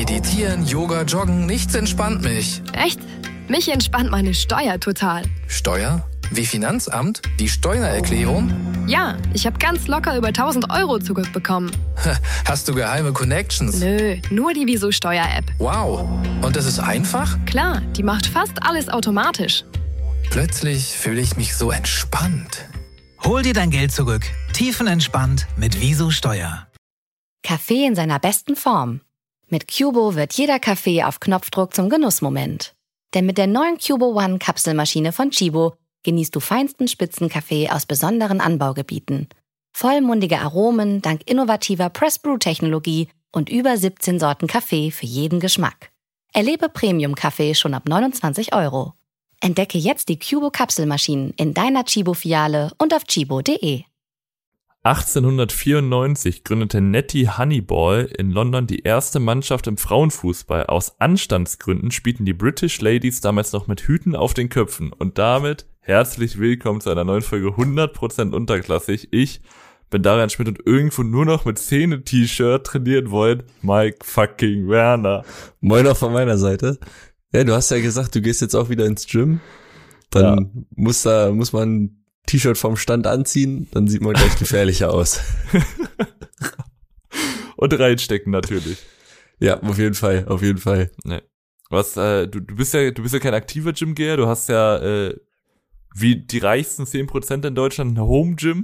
Meditieren, Yoga, Joggen, nichts entspannt mich. Echt? Mich entspannt meine Steuer total. Steuer? Wie Finanzamt? Die Steuererklärung? Ja, ich habe ganz locker über 1.000 Euro zurückbekommen. Hast du geheime Connections? Nö, nur die Wieso Steuer-App. Wow. Und das ist einfach? Klar, die macht fast alles automatisch. Plötzlich fühle ich mich so entspannt. Hol dir dein Geld zurück. Tiefenentspannt mit Wieso Steuer. Kaffee in seiner besten Form. Mit Cubo wird jeder Kaffee auf Knopfdruck zum Genussmoment. Denn mit der neuen Cubo One Kapselmaschine von Chibo genießt du feinsten Spitzenkaffee aus besonderen Anbaugebieten. Vollmundige Aromen dank innovativer Press-Brew-Technologie und über 17 Sorten Kaffee für jeden Geschmack. Erlebe Premium-Kaffee schon ab 29 Euro. Entdecke jetzt die Cubo Kapselmaschinen in deiner Chibo-Filiale und auf chibo.de. 1894 gründete Nettie Honeyball in London die erste Mannschaft im Frauenfußball. Aus Anstandsgründen spielten die British Ladies damals noch mit Hüten auf den Köpfen. Und damit herzlich willkommen zu einer neuen Folge 100% unterklassig. Ich bin Darian Schmidt und irgendwo nur noch mit Szene-T-Shirt trainieren wollen. Mike fucking Werner. Moin auch von meiner Seite. Ja, du hast ja gesagt, du gehst jetzt auch wieder ins Gym. Dann muss man ein T-Shirt vom Stand anziehen, dann sieht man gleich gefährlicher aus. Und reinstecken natürlich. Ja, auf jeden Fall. Nee. Was, du bist ja kein aktiver Gym-Geher, du hast ja wie die reichsten 10% in Deutschland ein Home-Gym.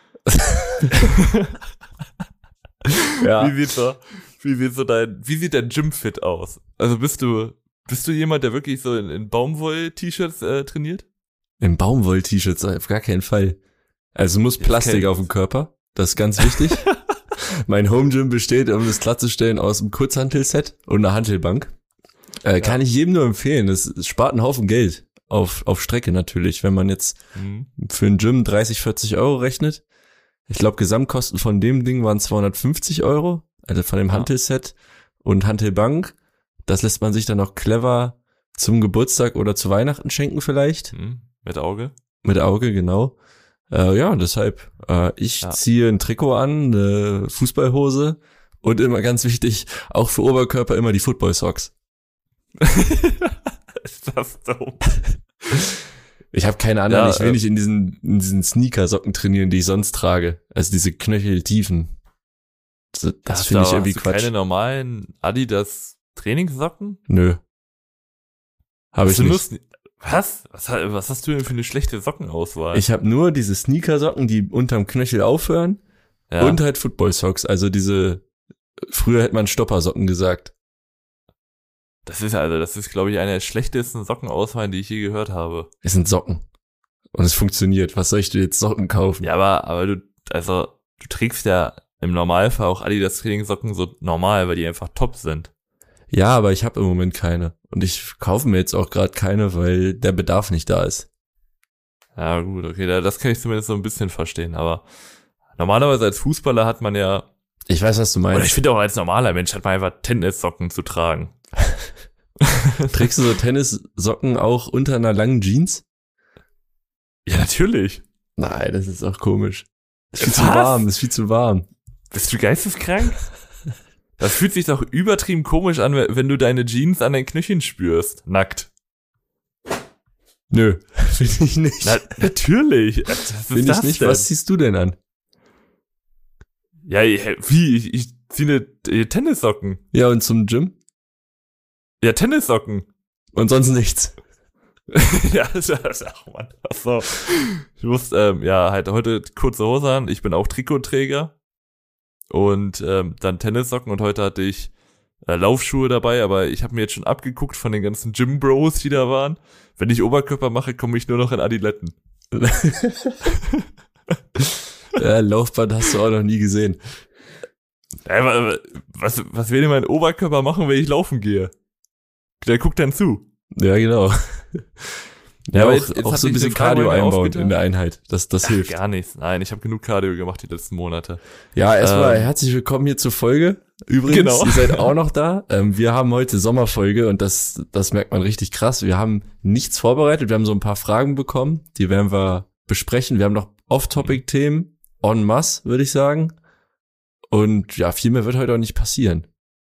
Ja. Wie sieht dein Gym-Fit aus? Also bist du jemand, der wirklich so in Baumwoll-T-Shirts trainiert? In Baumwoll-T-Shirts auf gar keinen Fall. Also muss Plastik auf dem Körper, das ist ganz wichtig. Mein Home-Gym besteht, um das klarzustellen, aus einem Kurzhantelset und einer Hantelbank. Kann ich jedem nur empfehlen, es spart einen Haufen Geld. Auf Strecke natürlich, wenn man jetzt für ein Gym 30, 40 Euro rechnet. Ich glaube, Gesamtkosten von dem Ding waren 250 Euro, also von dem Hantelset und Hantelbank. Das lässt man sich dann auch clever zum Geburtstag oder zu Weihnachten schenken vielleicht. Mit Auge? Mit Auge, genau. Deshalb, ich ziehe ein Trikot an, eine Fußballhose und immer ganz wichtig, auch für Oberkörper immer die Football-Socks. Ist das dumm? Ich habe keine anderen, ich will nicht in diesen Sneaker-Socken trainieren, die ich sonst trage. Also diese knöcheltiefen. Das finde ich irgendwie Quatsch. Keine normalen Adidas Trainingssocken? Nö. Habe ich nicht. Was? Was hast du denn für eine schlechte Sockenauswahl? Ich habe nur diese Sneaker-Socken, die unterm Knöchel aufhören und halt Football-Socks. Also früher hätte man Stoppersocken gesagt. Das ist, glaube ich, eine der schlechtesten Sockenauswahlen, die ich je gehört habe. Es sind Socken. Und es funktioniert. Was soll ich dir jetzt Socken kaufen? Ja, aber du trägst ja im Normalfall auch Adidas Trainingssocken so normal, weil die einfach top sind. Ja, aber ich habe im Moment keine. Und ich kaufe mir jetzt auch gerade keine, weil der Bedarf nicht da ist. Ja, gut, okay, das kann ich zumindest so ein bisschen verstehen. Aber normalerweise als Fußballer hat man ja... Ich weiß, was du meinst. Oder ich finde auch als normaler Mensch hat man einfach Tennissocken zu tragen. Trägst du so Tennissocken auch unter einer langen Jeans? Ja, natürlich. Nein, das ist auch komisch. Das ist viel zu warm. Bist du geisteskrank? Das fühlt sich doch übertrieben komisch an, wenn du deine Jeans an deinen Knöcheln spürst. Nackt. Nö, finde ich nicht. Natürlich. Finde ich nicht. Denn? Was ziehst du denn an? Ja, wie? Ich ziehe Tennissocken. Ja, und zum Gym? Ja, Tennissocken. Und sonst nichts. Ja, ach Mann. Achso. Ich muss, halt heute kurze Hose an. Ich bin auch Trikotträger. Und dann Tennissocken. Und heute hatte ich Laufschuhe dabei. Aber ich habe mir jetzt schon abgeguckt von den ganzen Gym-Bros, die da waren. Wenn ich Oberkörper mache, komme ich nur noch in Adiletten. Ja, Laufband hast du auch noch nie gesehen. Was will denn mein Oberkörper machen, wenn ich laufen gehe? Der guckt dann zu. Ja, genau. Ja, aber jetzt auch so ein bisschen Cardio einbauen in der Einheit. Das hilft. Gar nichts. Nein, ich habe genug Cardio gemacht die letzten Monate. Ja, erstmal herzlich willkommen hier zur Folge. Übrigens, genau. Ihr seid auch noch da. Wir haben heute Sommerfolge und das merkt man richtig krass. Wir haben nichts vorbereitet. Wir haben so ein paar Fragen bekommen. Die werden wir besprechen. Wir haben noch Off-Topic-Themen en masse, würde ich sagen. Und ja, viel mehr wird heute auch nicht passieren.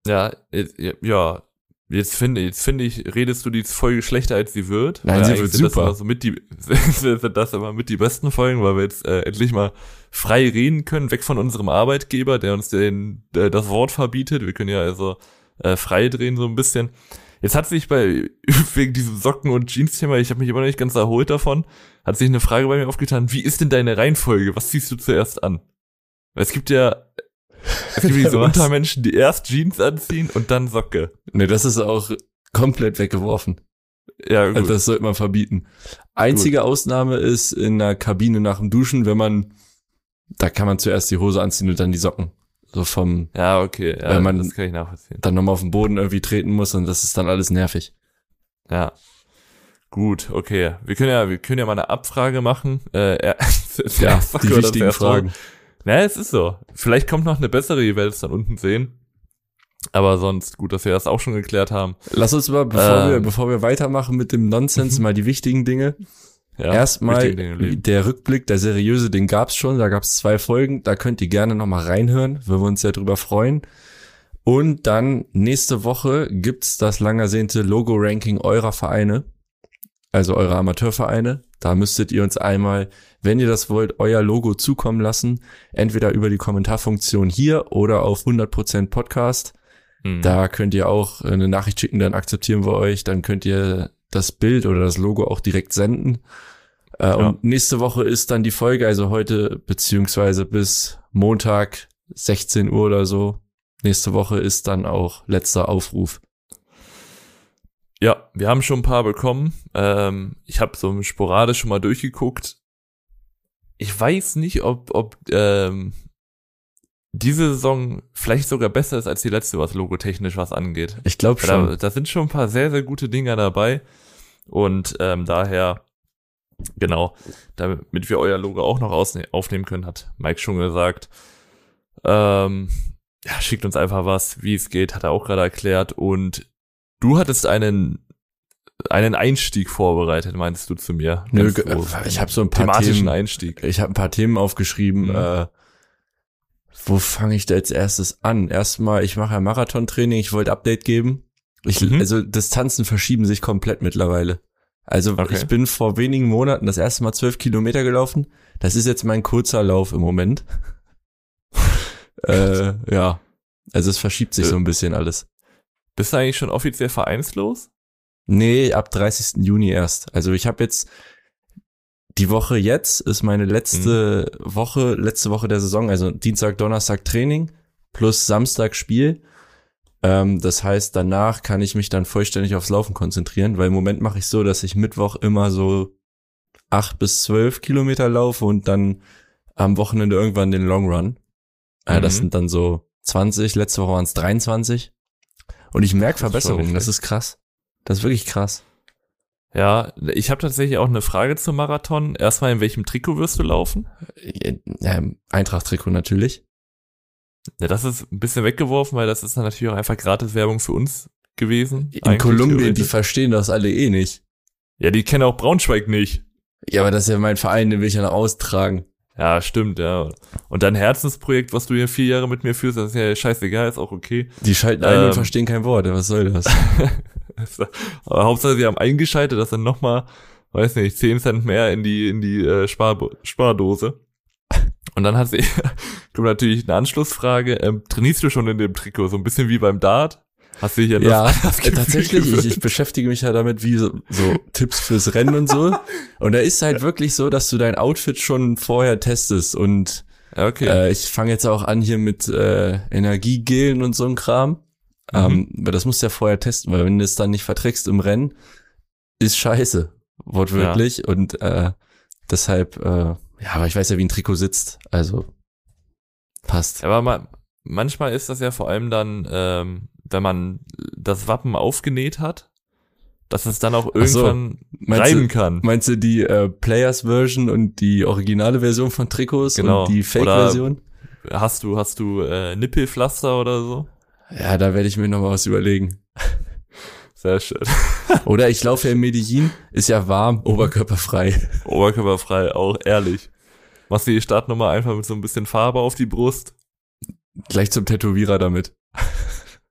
Jetzt finde ich, redest du die Folge schlechter, als sie wird. Nein, sie wird super. Sind das aber mit die besten Folgen, weil wir jetzt endlich mal frei reden können, weg von unserem Arbeitgeber, der uns das Wort verbietet. Wir können ja also frei drehen so ein bisschen. Jetzt hat sich wegen diesem Socken- und Jeans-Thema, ich habe mich immer noch nicht ganz erholt davon, hat sich eine Frage bei mir aufgetan, wie ist denn deine Reihenfolge? Was ziehst du zuerst an? Weil es gibt diese Untermenschen, die erst Jeans anziehen und dann Socke. Ne, das ist auch komplett weggeworfen. Ja, gut. Also das sollte man verbieten. Einzige Ausnahme ist in der Kabine nach dem Duschen, da kann man zuerst die Hose anziehen und dann die Socken. So vom, ja, okay, ja, weil man das kann ich nachvollziehen. Dann nochmal auf den Boden irgendwie treten muss und das ist dann alles nervig. Ja. Gut, okay. Wir können ja mal eine Abfrage machen. Die wichtigen Fragen. Ja, es ist so. Vielleicht kommt noch eine bessere, ihr werdet es dann unten sehen. Aber sonst, gut, dass wir das auch schon geklärt haben. Lass uns mal, bevor wir weitermachen mit dem Nonsens, mal die wichtigen Dinge. Ja, erstmal der Rückblick, der seriöse, den gab's schon. Da gab's 2 Folgen. Da könnt ihr gerne noch mal reinhören. Würden wir uns ja drüber freuen. Und dann nächste Woche gibt's das lang ersehnte Logo-Ranking eurer Vereine. Also eurer Amateurvereine. Da müsstet ihr uns einmal, wenn ihr das wollt, euer Logo zukommen lassen. Entweder über die Kommentarfunktion hier oder auf 100% Podcast. Da könnt ihr auch eine Nachricht schicken, dann akzeptieren wir euch. Dann könnt ihr das Bild oder das Logo auch direkt senden. Und nächste Woche ist dann die Folge, also heute beziehungsweise bis Montag 16 Uhr oder so. Nächste Woche ist dann auch letzter Aufruf. Ja, wir haben schon ein paar bekommen. Ich habe so sporadisch schon mal durchgeguckt. Ich weiß nicht, ob diese Saison vielleicht sogar besser ist als die letzte, was logotechnisch was angeht. Ich glaube schon. Da sind schon ein paar sehr, sehr gute Dinger dabei. Und daher, genau, damit wir euer Logo auch noch aufnehmen können, hat Mike schon gesagt. Schickt uns einfach was, wie es geht, hat er auch gerade erklärt. Und du hattest einen Einstieg vorbereitet, meinst du zu mir? Nö, ich habe so ein paar thematischen Einstieg. Ich habe ein paar Themen aufgeschrieben. Wo fange ich da als erstes an? Erstmal, ich mache ja Marathontraining, ich wollte Update geben. Also Distanzen verschieben sich komplett mittlerweile. Also Ich bin vor wenigen Monaten das erste Mal 12 Kilometer gelaufen. Das ist jetzt mein kurzer Lauf im Moment. Ja, also es verschiebt sich so ein bisschen alles. Bist du eigentlich schon offiziell vereinslos? Nee, ab 30. Juni erst. Also ich habe jetzt die Woche jetzt ist meine letzte Woche der Saison, also Dienstag, Donnerstag Training plus Samstag Spiel. Das heißt, danach kann ich mich dann vollständig aufs Laufen konzentrieren, weil im Moment mache ich so, dass ich Mittwoch immer so 8 bis 12 Kilometer laufe und dann am Wochenende irgendwann den Long Run. Das sind dann so 20, letzte Woche waren es 23. Und ich merke Verbesserungen, das ist krass. Das ist wirklich krass. Ja, ich habe tatsächlich auch eine Frage zum Marathon. Erstmal, in welchem Trikot wirst du laufen? Ja, Eintracht-Trikot natürlich. Ja, das ist ein bisschen weggeworfen, weil das ist dann natürlich auch einfach Gratis-Werbung für uns gewesen. In Kolumbien, die verstehen das alle eh nicht. Ja, die kennen auch Braunschweig nicht. Ja, aber das ist ja mein Verein, den will ich ja noch austragen. Ja, stimmt, ja. Und dein Herzensprojekt, was du hier 4 Jahre mit mir führst, das ist ja scheißegal, ist auch okay. Die schalten ein und verstehen kein Wort, was soll das? Aber Hauptsache, sie haben eingeschaltet, dass dann nochmal, weiß nicht, 10 Cent mehr in die Spardose. Und dann kommt natürlich eine Anschlussfrage, trainierst du schon in dem Trikot, so ein bisschen wie beim Dart? Hast du hier das tatsächlich, ich beschäftige mich ja damit, wie so Tipps fürs Rennen und so. Und da ist halt wirklich so, dass du dein Outfit schon vorher testest. Und ich fange jetzt auch an hier mit Energiegelen und so ein Kram. Aber das musst du ja vorher testen, weil wenn du es dann nicht verträgst im Rennen, ist scheiße, wortwörtlich. Ja. Und deshalb, aber ich weiß ja, wie ein Trikot sitzt, also passt. Aber manchmal ist das ja vor allem dann, wenn man das Wappen aufgenäht hat, dass es dann auch irgendwann reiben kann. Meinst du die Players-Version und die originale Version von Trikots und die Fake-Version? Hast du Nippelpflaster oder so? Ja, da werde ich mir noch mal was überlegen. Sehr schön. Oder ich laufe ja in Medellin, ist ja warm, oberkörperfrei. Oberkörperfrei, auch ehrlich. Machst du die Startnummer einfach mit so ein bisschen Farbe auf die Brust? Gleich zum Tätowierer damit.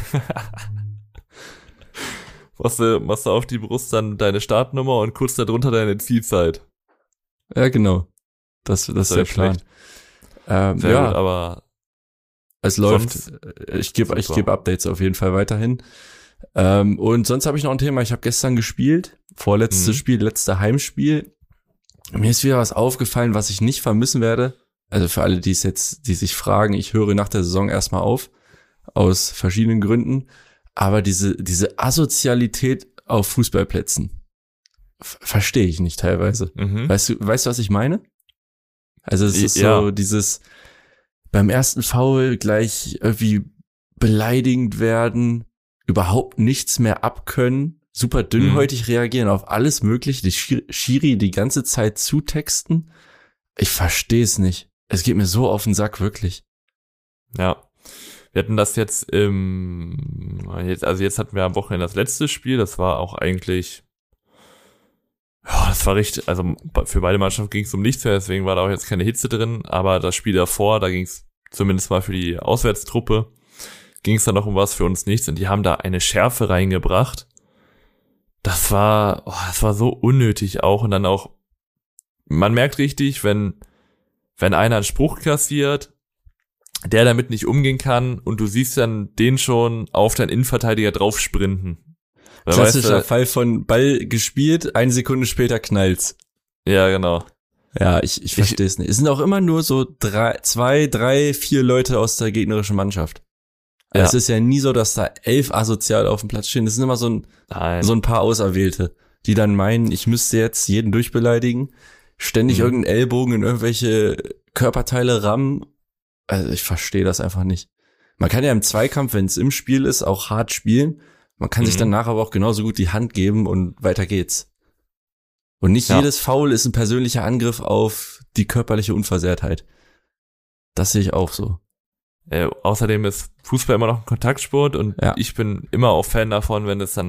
Machst du auf die Brust dann deine Startnummer und kurz darunter deine Zielzeit. Ja, genau. Das ist der Plan. Sehr gut, aber es läuft. Ich gebe Updates auf jeden Fall weiterhin. Und sonst habe ich noch ein Thema. Ich habe gestern gespielt. Vorletztes Spiel, letzte Heimspiel. Mir ist wieder was aufgefallen, was ich nicht vermissen werde. Also für alle, die sich fragen, ich höre nach der Saison erstmal auf. Aus verschiedenen Gründen. Aber diese Asozialität auf Fußballplätzen verstehe ich nicht teilweise. Weißt du, was ich meine? Also es ist so dieses beim ersten Foul gleich irgendwie beleidigend werden, überhaupt nichts mehr abkönnen, super dünnhäutig reagieren auf alles Mögliche, die Schiri die ganze Zeit zutexten. Ich verstehe es nicht. Es geht mir so auf den Sack, wirklich. Ja. Wir hatten das jetzt jetzt hatten wir am Wochenende das letzte Spiel, das war auch eigentlich, das war richtig, also für beide Mannschaften ging es um nichts mehr, deswegen war da auch jetzt keine Hitze drin, aber das Spiel davor, da ging es zumindest mal für die Auswärtstruppe, ging es dann noch um was, für uns nichts, und die haben da eine Schärfe reingebracht. Das war so unnötig auch, und dann auch, man merkt richtig, wenn einer einen Spruch kassiert, der damit nicht umgehen kann, und du siehst dann den schon auf deinen Innenverteidiger drauf sprinten. Klassischer Fall von Ball gespielt, 1 Sekunde später knallt's. Ja, genau. Ja, ich verstehe es nicht. Es sind auch immer nur so 2, 3, 4 Leute aus der gegnerischen Mannschaft. Also es ist ja nie so, dass da 11 asozial auf dem Platz stehen. Das sind immer so ein paar Auserwählte, die dann meinen, ich müsste jetzt jeden durchbeleidigen, ständig irgendeinen Ellbogen in irgendwelche Körperteile rammen. Also ich verstehe das einfach nicht. Man kann ja im Zweikampf, wenn es im Spiel ist, auch hart spielen. Man kann sich danach aber auch genauso gut die Hand geben und weiter geht's. Und nicht jedes Foul ist ein persönlicher Angriff auf die körperliche Unversehrtheit. Das sehe ich auch so. Außerdem ist Fußball immer noch ein Kontaktsport, und ich bin immer auch Fan davon, wenn es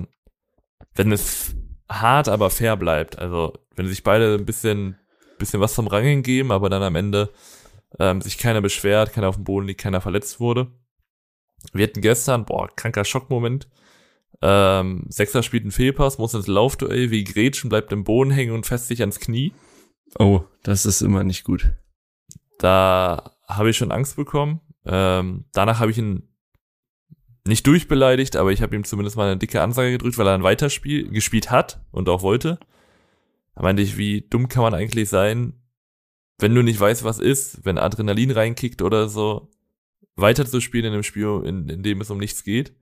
hart, aber fair bleibt. Also wenn sich beide ein bisschen was vom Rangeln geben, aber dann am Ende sich keiner beschwert, keiner auf dem Boden liegt, keiner verletzt wurde. Wir hatten gestern, kranker Schockmoment. Sechser spielt einen Fehlpass, muss ins Laufduell, wie Gretchen, bleibt im Boden hängen und fässt sich ans Knie. Oh, das ist immer nicht gut. Da habe ich schon Angst bekommen. Danach habe ich ihn nicht durchbeleidigt, aber ich habe ihm zumindest mal eine dicke Ansage gedrückt, weil er dann weiter gespielt hat und auch wollte. Da meinte ich, wie dumm kann man eigentlich sein, wenn du nicht weißt, was ist, wenn Adrenalin reinkickt oder so, weiter zu spielen in einem Spiel, in dem es um nichts geht.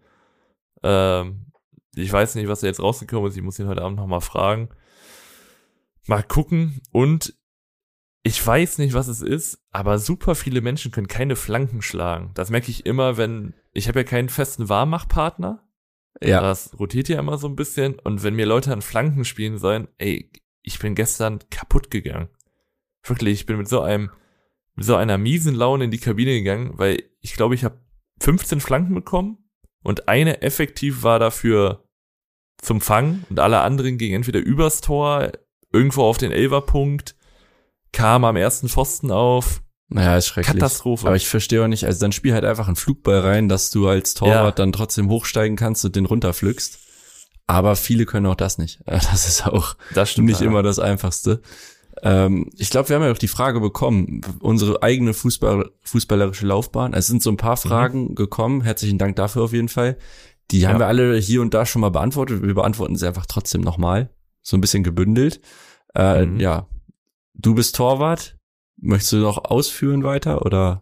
Ich weiß nicht, was da jetzt rausgekommen ist. Ich muss ihn heute Abend nochmal fragen. Mal gucken. Und ich weiß nicht, was es ist, aber super viele Menschen können keine Flanken schlagen. Das merke ich immer, ich habe ja keinen festen Warmmachpartner. Ja. Das rotiert ja immer so ein bisschen. Und wenn mir Leute an Flanken spielen sollen, ich bin gestern kaputt gegangen. Wirklich, ich bin mit so einer miesen Laune in die Kabine gegangen, weil ich glaube, ich habe 15 Flanken bekommen und eine effektiv war dafür zum Fangen und alle anderen gingen entweder übers Tor, irgendwo auf den Elferpunkt, kam am ersten Pfosten auf. Naja, ist schrecklich. Katastrophe. Aber ich verstehe auch nicht, also dann spiel halt einfach einen Flugball rein, dass du als Torwart dann trotzdem hochsteigen kannst und den runterpflückst. Aber viele können auch das nicht. Das ist auch nicht immer das Einfachste. Ich glaube, wir haben ja auch die Frage bekommen, unsere eigene fußballerische Laufbahn. Es sind so ein paar Fragen gekommen. Herzlichen Dank dafür auf jeden Fall. Die haben wir alle hier und da schon mal beantwortet. Wir beantworten sie einfach trotzdem nochmal. So ein bisschen gebündelt. Ja, du bist Torwart. Möchtest du noch ausführen weiter, oder?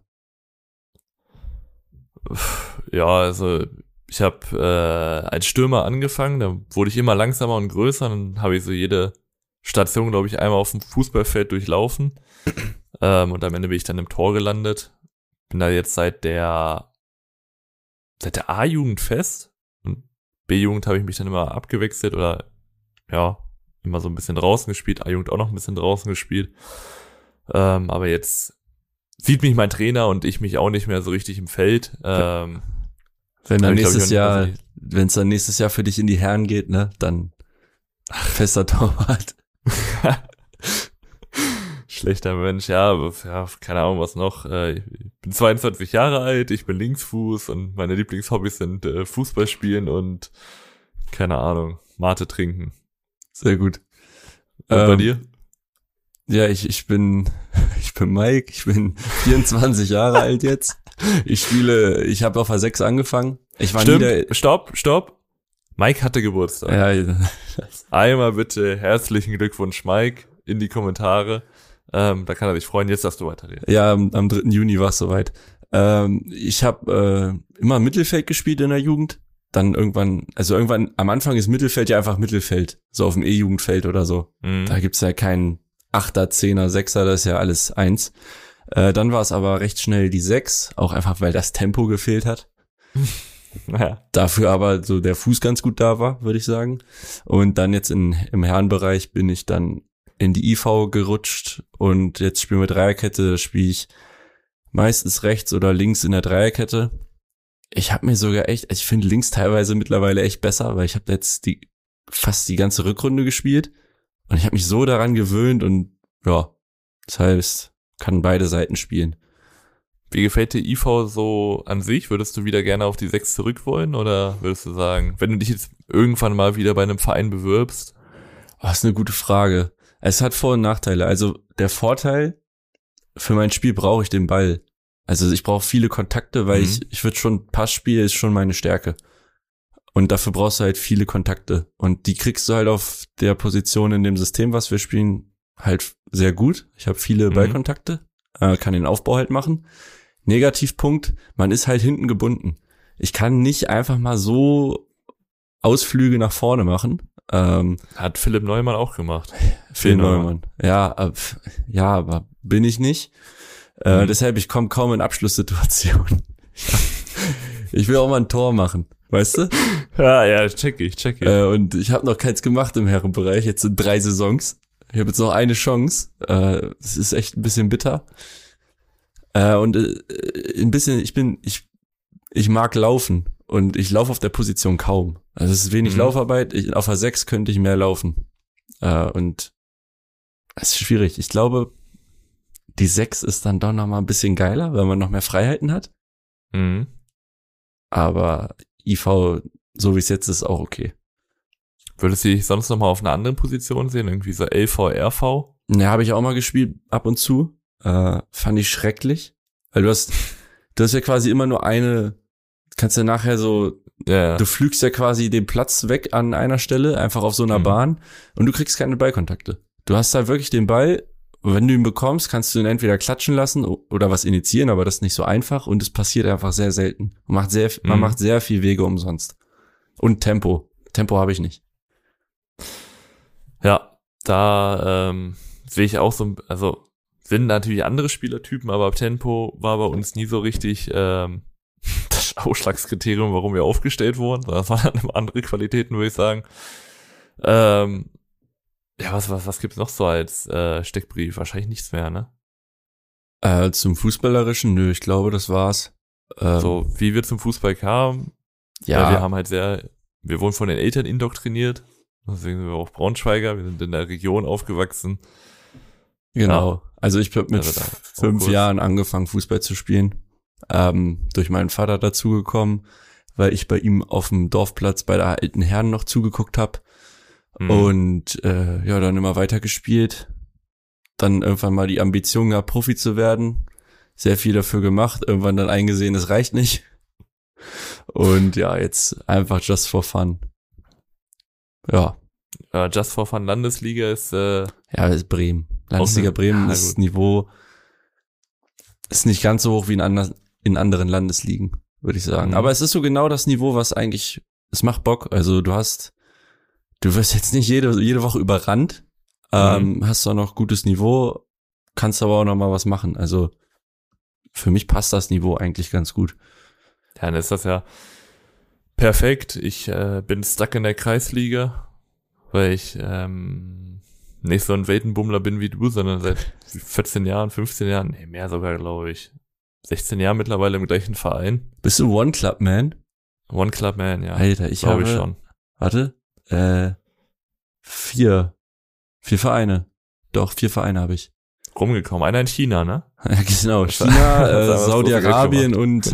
Ja, also ich habe als Stürmer angefangen. Da wurde ich immer langsamer und größer. Dann habe ich so jede Station, glaube ich, einmal auf dem Fußballfeld durchlaufen. Und am Ende bin ich dann im Tor gelandet. Bin da jetzt seit der A-Jugend fest. Und B-Jugend habe ich mich dann immer abgewechselt oder immer so ein bisschen draußen gespielt. A-Jugend auch noch ein bisschen draußen gespielt. Aber jetzt sieht mich mein Trainer und ich mich auch nicht mehr so richtig im Feld. Wenn es dann nächstes Jahr für dich in die Herren geht, ne, dann fester Torwart. Schlechter Mensch, ja, keine Ahnung, was noch. Ich bin 22 Jahre alt, ich bin Linksfuß und meine Lieblingshobbys sind Fußball spielen und, keine Ahnung, Mate trinken. Sehr gut. Und bei dir? Ja, ich bin Mike, ich bin 24 Jahre alt jetzt. Ich habe auf A6 angefangen. Stopp. Mike hatte Geburtstag. Ja. Einmal bitte herzlichen Glückwunsch, Mike, in die Kommentare. Da kann er sich freuen, jetzt darfst du weiterreden. Ja, am 3. Juni war es soweit. Ich habe immer Mittelfeld gespielt in der Jugend. Dann irgendwann am Anfang ist Mittelfeld ja einfach Mittelfeld, so auf dem E-Jugendfeld oder so. Mhm. Da gibt's ja keinen 8er, 10er, 6er, das ist ja alles 1. Dann war es aber recht schnell die 6, auch einfach, weil das Tempo gefehlt hat. Ja. Dafür aber so der Fuß ganz gut da war, würde ich sagen. Und dann jetzt im Herrenbereich bin ich dann in die IV gerutscht und jetzt spielen wir Dreierkette, spiele ich meistens rechts oder links in der Dreierkette. Ich habe mir sogar ich finde links teilweise mittlerweile echt besser, weil ich habe jetzt fast die ganze Rückrunde gespielt und ich habe mich so daran gewöhnt und ja, das heißt, kann beide Seiten spielen. Wie gefällt dir IV so an sich? Würdest du wieder gerne auf die 6 zurück wollen oder würdest du sagen, wenn du dich jetzt irgendwann mal wieder bei einem Verein bewirbst? Das ist eine gute Frage. Es hat Vor- und Nachteile. Also der Vorteil, für mein Spiel brauche ich den Ball. Also ich brauche viele Kontakte, weil ich würde schon, Passspiel ist schon meine Stärke. Und dafür brauchst du halt viele Kontakte. Und die kriegst du halt auf der Position in dem System, was wir spielen, halt sehr gut. Ich habe viele Ballkontakte, kann den Aufbau halt machen. Negativpunkt, man ist halt hinten gebunden. Ich kann nicht einfach mal so Ausflüge nach vorne machen. Hat Philipp Neumann auch gemacht. Philipp Neumann. Ja, aber bin ich nicht. Deshalb, ich komme kaum in Abschlusssituationen. Ich will auch mal ein Tor machen, weißt du? Ja, check ich. Und ich habe noch keins gemacht im Herrenbereich, jetzt sind 3 Saisons. Ich habe jetzt noch eine Chance. Das ist echt ein bisschen bitter. Und ein bisschen, ich mag laufen und ich laufe auf der Position kaum. Also es ist wenig Laufarbeit. Auf A6 könnte ich mehr laufen. Und es ist schwierig. Ich glaube, die 6 ist dann doch noch mal ein bisschen geiler, weil man noch mehr Freiheiten hat. Mhm. Aber IV, so wie es jetzt ist, auch okay. Würdest du dich sonst noch mal auf einer anderen Position sehen? Irgendwie so LV, RV? Ja, habe ich auch mal gespielt, ab und zu. Fand ich schrecklich. Weil du hast ja quasi immer nur kannst ja nachher so, du flügst ja quasi den Platz weg an einer Stelle, einfach auf so einer Bahn und du kriegst keine Ballkontakte. Du hast halt wirklich den Ball, wenn du ihn bekommst, kannst du ihn entweder klatschen lassen oder was initiieren, aber das ist nicht so einfach und es passiert einfach sehr selten. Man macht sehr viel Wege umsonst. Und Tempo. Tempo habe ich nicht. Ja, da sehe ich auch so, also sind natürlich andere Spielertypen, aber Tempo war bei uns nie so richtig das Ausschlagskriterium, warum wir aufgestellt wurden. Das waren dann andere Qualitäten, würde ich sagen. Ja, was gibt's noch so als Steckbrief? Wahrscheinlich nichts mehr, ne? Zum Fußballerischen? Nö, ich glaube, das war's. So, wie wir zum Fußball kamen. Ja. Wir haben halt wir wurden von den Eltern indoktriniert. Deswegen sind wir auch Braunschweiger. Wir sind in der Region aufgewachsen. Genau. Ja. Also ich habe mit 5 Jahren angefangen, Fußball zu spielen. Durch meinen Vater dazugekommen, weil ich bei ihm auf dem Dorfplatz bei der alten Herren noch zugeguckt habe. Und dann immer weiter gespielt. Dann irgendwann mal die Ambition gehabt, Profi zu werden. Sehr viel dafür gemacht. Irgendwann dann eingesehen, es reicht nicht. Und ja, jetzt einfach just for fun. Ja. Just for fun Landesliga ist ist Bremen. Landesliga Bremen ist das Niveau ist nicht ganz so hoch wie in anderen Landesligen, würde ich sagen. Aber es ist so genau das Niveau, was eigentlich, es macht Bock. Also du wirst jetzt nicht jede Woche überrannt, hast auch noch gutes Niveau, kannst aber auch noch mal was machen. Also für mich passt das Niveau eigentlich ganz gut. Ja, dann ist das ja perfekt. Ich bin stuck in der Kreisliga, weil ich nicht so ein Weltenbummler bin wie du, sondern seit 14 Jahren, 15 Jahren, nee, mehr sogar, glaube ich, 16 Jahren mittlerweile im gleichen Verein. Bist du One Club Man? One Club Man, ja. Alter, ich schon. Warte, 4 Vereine. Doch, 4 Vereine habe ich. rumgekommen. Einer in China, ne? Ja, genau. China, Saudi-Arabien und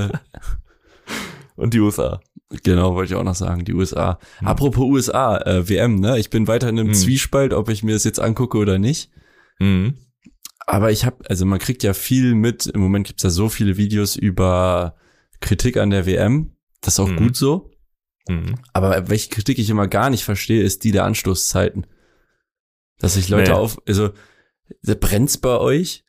die USA. Genau, wollte ich auch noch sagen, die USA. Apropos USA, WM, ne? Ich bin weiter in einem Zwiespalt, ob ich mir das jetzt angucke oder nicht. Aber man kriegt ja viel mit, im Moment gibt's ja so viele Videos über Kritik an der WM. Das ist auch gut so. Aber welche Kritik ich immer gar nicht verstehe, ist die der Anstoßzeiten. Dass sich Leute brennt's bei euch?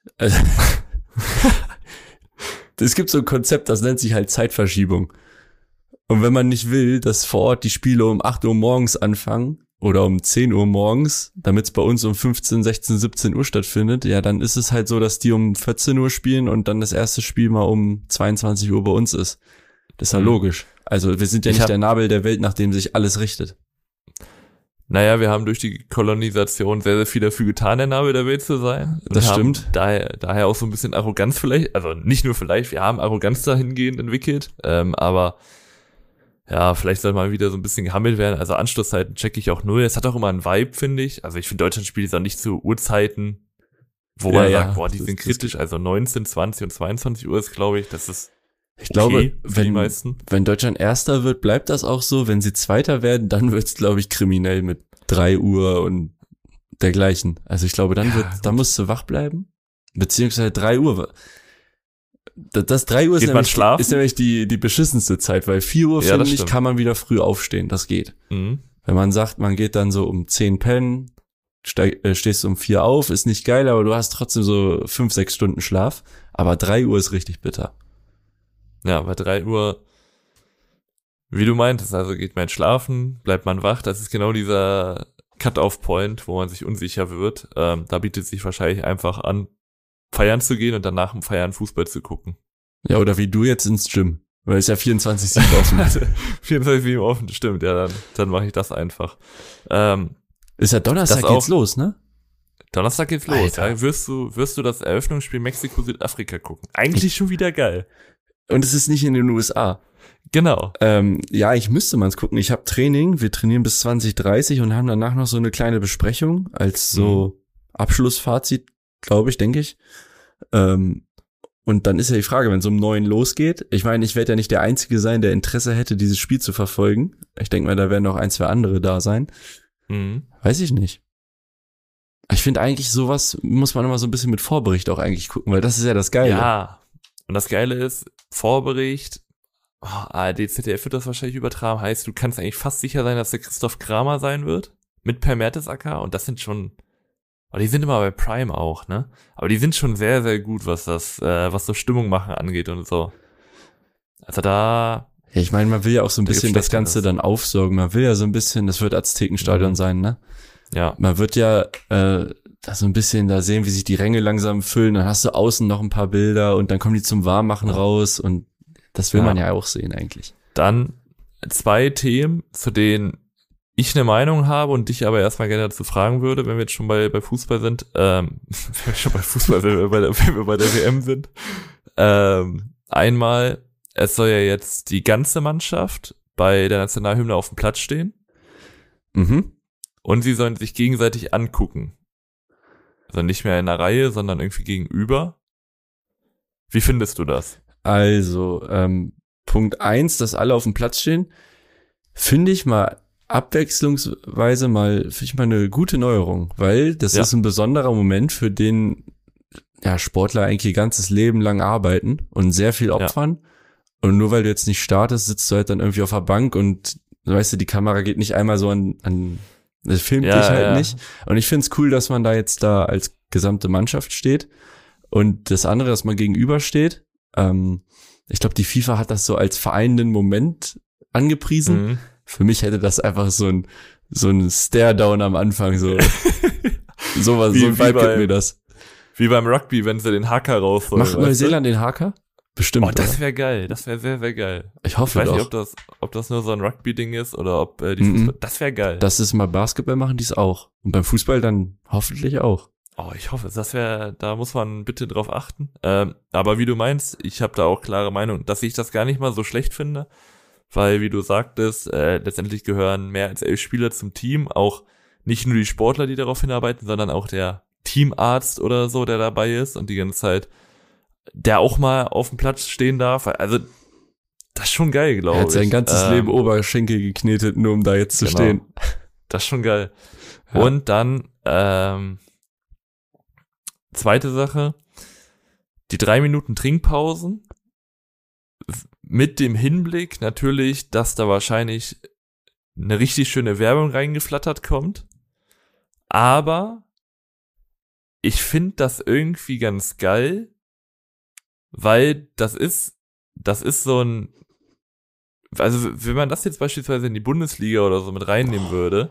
Es gibt so ein Konzept, das nennt sich halt Zeitverschiebung. Und wenn man nicht will, dass vor Ort die Spiele um 8 Uhr morgens anfangen oder um 10 Uhr morgens, damit es bei uns um 15, 16, 17 Uhr stattfindet, ja, dann ist es halt so, dass die um 14 Uhr spielen und dann das erste Spiel mal um 22 Uhr bei uns ist. Das ist ja logisch. Also wir sind ja nicht der Nabel der Welt, nach dem sich alles richtet. Naja, wir haben durch die Kolonisation sehr, sehr viel dafür getan, der Nabel der Welt zu sein. Und das stimmt. Daher auch so ein bisschen Arroganz vielleicht, also nicht nur vielleicht, wir haben Arroganz dahingehend entwickelt, aber ja, vielleicht soll mal wieder so ein bisschen gehammelt werden. Also Anstoßzeiten checke ich auch null. Es hat auch immer einen Vibe, finde ich. Also ich finde, Deutschland spielt jetzt auch nicht zu Uhrzeiten, wo man sagt, boah, die sind kritisch. Also 19, 20 und 22 Uhr ist, glaube ich, das ist ich glaube, wenn Deutschland Erster wird, bleibt das auch so. Wenn sie Zweiter werden, dann wird's, glaube ich, kriminell mit 3 Uhr und dergleichen. Also ich glaube, dann musst du wach bleiben. Beziehungsweise 3 Uhr. Das 3 Uhr ist nämlich die beschissenste Zeit, weil 4 Uhr, finde ich, kann man wieder früh aufstehen. Das geht. Wenn man sagt, man geht dann so um 10 pennen, stehst um 4 auf, ist nicht geil, aber du hast trotzdem so 5, 6 Stunden Schlaf. Aber 3 Uhr ist richtig bitter. Ja, bei 3 Uhr, wie du meintest, also geht man schlafen, bleibt man wach. Das ist genau dieser Cut-Off-Point, wo man sich unsicher wird. Da bietet sich wahrscheinlich einfach an, feiern zu gehen und dann nach dem Feiern Fußball zu gucken. Ja, oder wie du jetzt ins Gym, weil es ja 24/7 offen ist. 24/7 offen, stimmt, ja, dann mache ich das einfach. Ist ja Donnerstag geht's los, ne? Donnerstag geht's los, ja. Wirst du das Eröffnungsspiel Mexiko-Südafrika gucken. Eigentlich schon wieder geil. Und es ist nicht in den USA. Genau. Ja, ich müsste mal gucken. Ich habe Training, wir trainieren bis 20:30 und haben danach noch so eine kleine Besprechung als so Abschlussfazit, denke ich. Und dann ist ja die Frage, wenn es um 9 losgeht. Ich meine, ich werde ja nicht der Einzige sein, der Interesse hätte, dieses Spiel zu verfolgen. Ich denke mal, da werden noch 1, 2 andere da sein. Weiß ich nicht. Ich finde eigentlich, sowas muss man immer so ein bisschen mit Vorbericht auch eigentlich gucken, weil das ist ja das Geile. Ja, und das Geile ist, Vorbericht, ARD, ZDF wird das wahrscheinlich übertragen, heißt, du kannst eigentlich fast sicher sein, dass der Christoph Kramer sein wird, mit Per Mertesacker, und das sind schon, die sind immer bei Prime auch, ne? Aber die sind schon sehr, sehr gut, was so Stimmung machen angeht und so. Also da... Ja, ich meine, man will ja auch so ein bisschen das Ganze dann aufsaugen, man will ja so ein bisschen, das wird Aztekenstadion sein, ne? Ja. Man wird ja da so ein bisschen da sehen, wie sich die Ränge langsam füllen, dann hast du außen noch ein paar Bilder und dann kommen die zum Warmmachen raus und das will man ja auch sehen eigentlich. Dann 2 Themen, zu denen ich eine Meinung habe und dich aber erstmal gerne dazu fragen würde, wenn wir jetzt schon bei Fußball sind, wenn wir bei der WM sind. Einmal, es soll ja jetzt die ganze Mannschaft bei der Nationalhymne auf dem Platz stehen. Und sie sollen sich gegenseitig angucken. Also nicht mehr in einer Reihe, sondern irgendwie gegenüber. Wie findest du das? Also, Punkt 1, dass alle auf dem Platz stehen, finde ich mal abwechslungsweise mal eine gute Neuerung, weil das ist ein besonderer Moment, für den Sportler eigentlich ihr ganzes Leben lang arbeiten und sehr viel opfern. Und nur weil du jetzt nicht startest, sitzt du halt dann irgendwie auf der Bank und weißt du, die Kamera geht nicht einmal so an das filmt dich halt nicht. Und ich find's cool, dass man da jetzt da als gesamte Mannschaft steht. Und das andere, dass man gegenüber steht. Ich glaube, die FIFA hat das so als vereinenden Moment angepriesen. Für mich hätte das einfach so ein Stare-Down am Anfang, so sowas, so ein Vibe gibt mir das. Wie beim Rugby, wenn sie den Haker rausholen. Macht Neuseeland den Haker? Bestimmt. Oh, das wäre geil. Das wäre sehr, sehr geil. Ich hoffe doch. Ich weiß nicht, ob das nur so ein Rugby-Ding ist oder ob die Fußball... Das wäre geil. Das ist mal Basketball machen, dies auch. Und beim Fußball dann hoffentlich auch. Oh, ich hoffe, da muss man bitte drauf achten. Aber wie du meinst, ich habe da auch klare Meinung, dass ich das gar nicht mal so schlecht finde, weil, wie du sagtest, letztendlich gehören mehr als 11 Spieler zum Team, auch nicht nur die Sportler, die darauf hinarbeiten, sondern auch der Teamarzt oder so, der dabei ist und die ganze Zeit, der auch mal auf dem Platz stehen darf. Also, das ist schon geil, glaube ich. Er hat sein ganzes Leben Oberschenkel geknetet, nur um da jetzt zu stehen. Das ist schon geil. Ja. Und dann, zweite Sache, die 3 Minuten Trinkpausen mit dem Hinblick natürlich, dass da wahrscheinlich eine richtig schöne Werbung reingeflattert kommt. Aber ich finde das irgendwie ganz geil, weil das ist so ein, also wenn man das jetzt beispielsweise in die Bundesliga oder so mit reinnehmen würde,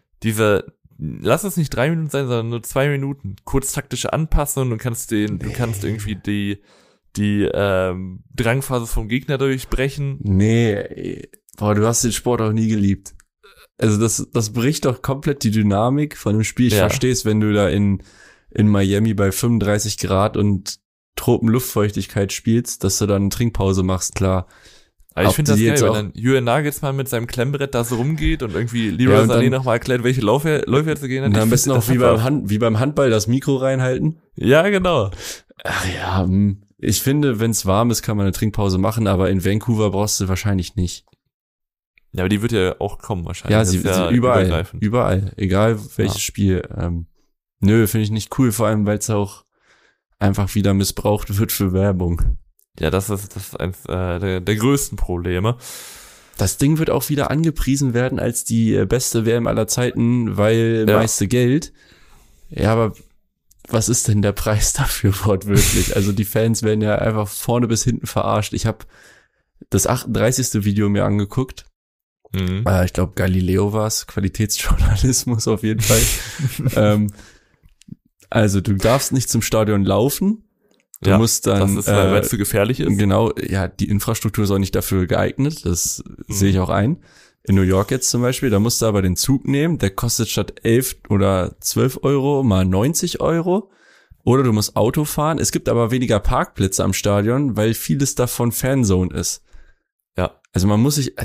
lass es nicht 3 Minuten sein, sondern nur 2 Minuten, kurztaktische Anpassungen, du kannst irgendwie die Drangphase vom Gegner durchbrechen. Nee, du hast den Sport auch nie geliebt. Also das bricht doch komplett die Dynamik von dem Spiel. Ich verstehe es, wenn du da in Miami bei 35 Grad und Tropenluftfeuchtigkeit spielst, dass du dann eine Trinkpause machst, klar. Aber ich finde das geil, wenn dann Julian Nagelsmann mit seinem Klemmbrett da so rumgeht und irgendwie Leroy Sané nochmal erklärt, welche Laufwerte zu gehen hat. Und am besten auch wie beim Handball das Mikro reinhalten. Ja, genau. Ach ja, ich finde, wenn es warm ist, kann man eine Trinkpause machen, aber in Vancouver brauchst du wahrscheinlich nicht. Ja, aber die wird ja auch kommen wahrscheinlich. Ja, sie überall, egal welches Spiel. Nö, finde ich nicht cool, vor allem, weil es auch einfach wieder missbraucht wird für Werbung. Ja, das ist eins der größten Probleme. Das Ding wird auch wieder angepriesen werden als die beste WM aller Zeiten, weil meiste Geld. Ja, aber was ist denn der Preis dafür wortwörtlich? Also die Fans werden ja einfach vorne bis hinten verarscht. Ich habe das 38. Video mir angeguckt. Mhm. Ich glaube, Galileo war's, Qualitätsjournalismus auf jeden Fall. Also du darfst nicht zum Stadion laufen. Du musst dann, das ist, weil es zu gefährlich ist. Genau, ja, die Infrastruktur ist auch nicht dafür geeignet, das sehe ich auch ein. In New York jetzt zum Beispiel, da musst du aber den Zug nehmen, der kostet statt 11 oder 12 Euro mal 90 Euro. Oder du musst Auto fahren. Es gibt aber weniger Parkplätze am Stadion, weil vieles davon Fanzone ist. Ja. Also man muss sich,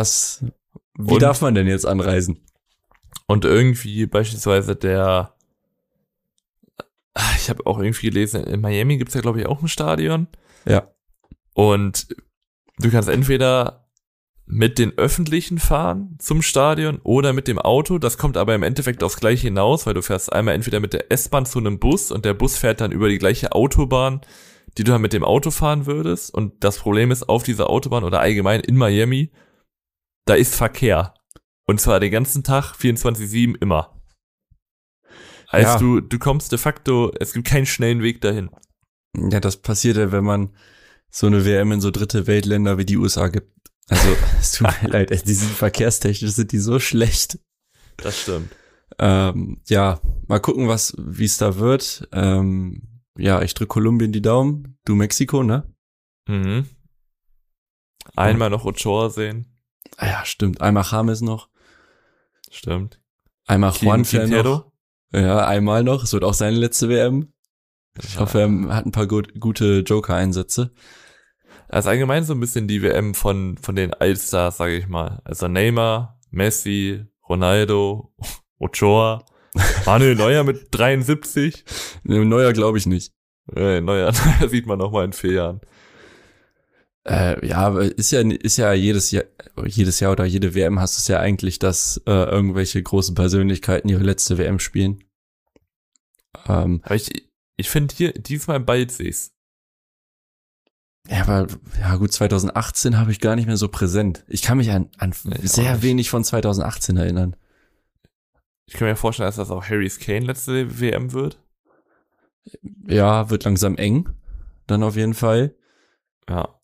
wie darf man denn jetzt anreisen? Und irgendwie beispielsweise ich habe auch irgendwie gelesen, in Miami gibt's ja, glaube ich, auch ein Stadion. Ja. Und du kannst entweder mit den Öffentlichen fahren zum Stadion oder mit dem Auto. Das kommt aber im Endeffekt aufs Gleiche hinaus, weil du fährst einmal entweder mit der S-Bahn zu einem Bus und der Bus fährt dann über die gleiche Autobahn, die du dann mit dem Auto fahren würdest. Und das Problem ist, auf dieser Autobahn oder allgemein in Miami, da ist Verkehr. Und zwar den ganzen Tag, 24/7 immer. Heißt, du kommst de facto, es gibt keinen schnellen Weg dahin. Ja, das passiert ja, wenn man so eine WM in so dritte Weltländer wie die USA gibt. Also, es tut mir leid, die sind verkehrstechnisch, sind die so schlecht. Das stimmt. Ja, mal gucken, wie es da wird. Ich drück Kolumbien die Daumen, du Mexiko, ne? Mhm. Einmal noch Ochoa sehen. Ja, stimmt. Einmal James noch. Stimmt. Einmal Juan noch. Ja, einmal noch. Es wird auch seine letzte WM. Ich hoffe, er hat ein paar gute Joker-Einsätze. Das ist allgemein so ein bisschen die WM von den Allstars, sage ich mal. Also Neymar, Messi, Ronaldo, Ochoa, Manuel Neuer mit 73. Neuer glaube ich nicht. Neuer sieht man noch mal in 4 Jahren. Aber ist ja jedes Jahr oder jede WM hast du es ja eigentlich, dass irgendwelche großen Persönlichkeiten ihre letzte WM spielen. Aber ich finde hier diesmal bald seh's. Ja, aber ja gut, 2018 habe ich gar nicht mehr so präsent. Ich kann mich an sehr wenig von 2018 erinnern. Ich kann mir vorstellen, dass das auch Harry Kane letzte WM wird. Ja, wird langsam eng. Dann auf jeden Fall. Ja.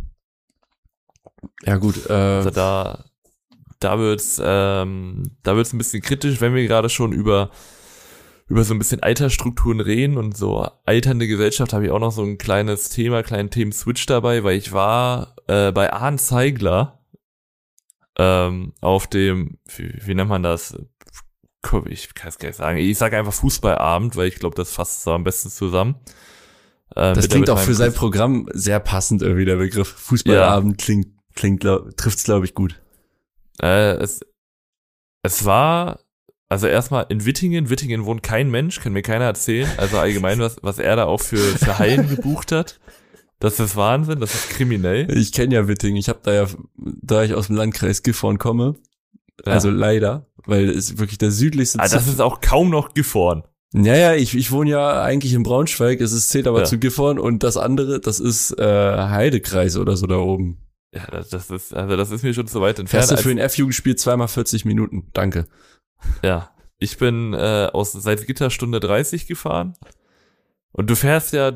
Ja gut. Also da wird's ein bisschen kritisch, wenn wir gerade schon über so ein bisschen Altersstrukturen reden und so alternde Gesellschaft, habe ich auch noch so ein kleinen Themen-Switch dabei, weil ich war bei Arne Zeigler auf dem, wie nennt man das? Ich kann es gar nicht sagen. Ich sage einfach Fußballabend, weil ich glaube, das fasst so am besten zusammen. Das klingt auch für sein Programm sehr passend irgendwie, der Begriff. Fußballabend trifft's, glaube ich, gut. Es war also erstmal in Wittingen wohnt kein Mensch, kann mir keiner erzählen. Also allgemein, was er da auch für Hallen gebucht hat. Das ist Wahnsinn, das ist kriminell. Ich kenne ja Wittingen, ich habe da ich aus dem Landkreis Gifhorn komme, also leider, weil es wirklich der südlichste... Also das ist auch kaum noch Gifhorn. Ja, ich wohne ja eigentlich in Braunschweig, zählt aber zu Gifhorn und das andere, das ist Heidekreis oder so da oben. Ja, das ist mir schon zu weit entfernt. Fährst du für ein F-Jugendspiel 2x 40 Minuten, danke. Ja, ich bin aus Salzgitter Stunde 30 gefahren und du fährst ja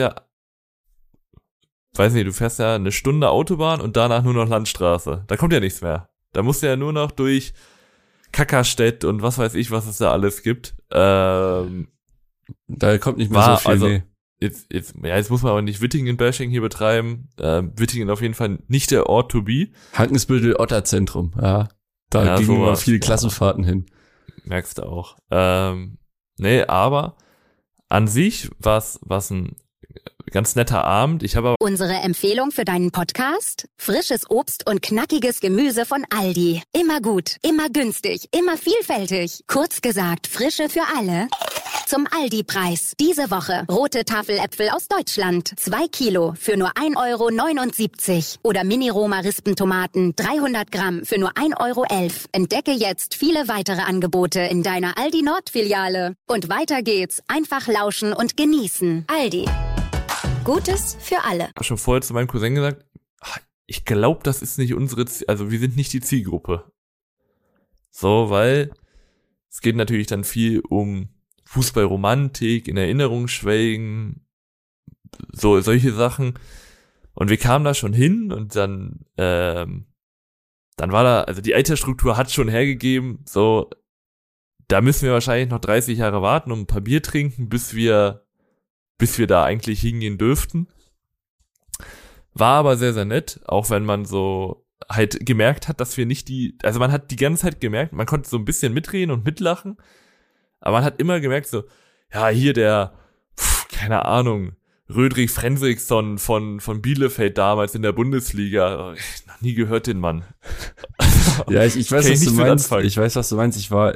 eine Stunde Autobahn und danach nur noch Landstraße. Da kommt ja nichts mehr. Da musst du ja nur noch durch Kackerstedt und was weiß ich, was es da alles gibt. Da kommt nicht mehr so viel, also, nee. Jetzt muss man aber nicht Wittingen-Bashing hier betreiben. Wittingen auf jeden Fall nicht der Ort to be. Hankensbüttel-Otter-Zentrum, ja. Da gingen immer viele Klassenfahrten hin. Merkst du auch. Nee, aber an sich war's ein ganz netter Abend. Ich habe aber unsere Empfehlung für deinen Podcast? Frisches Obst und knackiges Gemüse von Aldi. Immer gut, immer günstig, immer vielfältig. Kurz gesagt, Frische für alle. Zum Aldi-Preis. Diese Woche rote Tafeläpfel aus Deutschland. 2 Kilo für nur 1,79 €. Oder Mini-Roma-Rispentomaten 300 Gramm für nur 1,11 €. Entdecke jetzt viele weitere Angebote in deiner Aldi-Nord-Filiale. Und weiter geht's. Einfach lauschen und genießen. Aldi. Gutes für alle. Ich habe schon vorher zu meinem Cousin gesagt, ich glaube, das ist nicht also wir sind nicht die Zielgruppe. So, weil es geht natürlich dann viel um Fußballromantik, in Erinnerung schwelgen, so solche Sachen. Und wir kamen da schon hin und dann war da, also die Altersstruktur hat schon hergegeben, so, da müssen wir wahrscheinlich noch 30 Jahre warten und ein paar Bier trinken, bis wir da eigentlich hingehen dürften. War aber sehr, sehr nett, auch wenn man so halt gemerkt hat, dass wir nicht also man hat die ganze Zeit gemerkt, man konnte so ein bisschen mitreden und mitlachen, aber man hat immer gemerkt so, ja, hier der, keine Ahnung, Rödrich Frenriksson von Bielefeld damals in der Bundesliga, noch nie gehört den Mann. Ja, ich weiß, was du meinst. Ich weiß, was du meinst. Ich war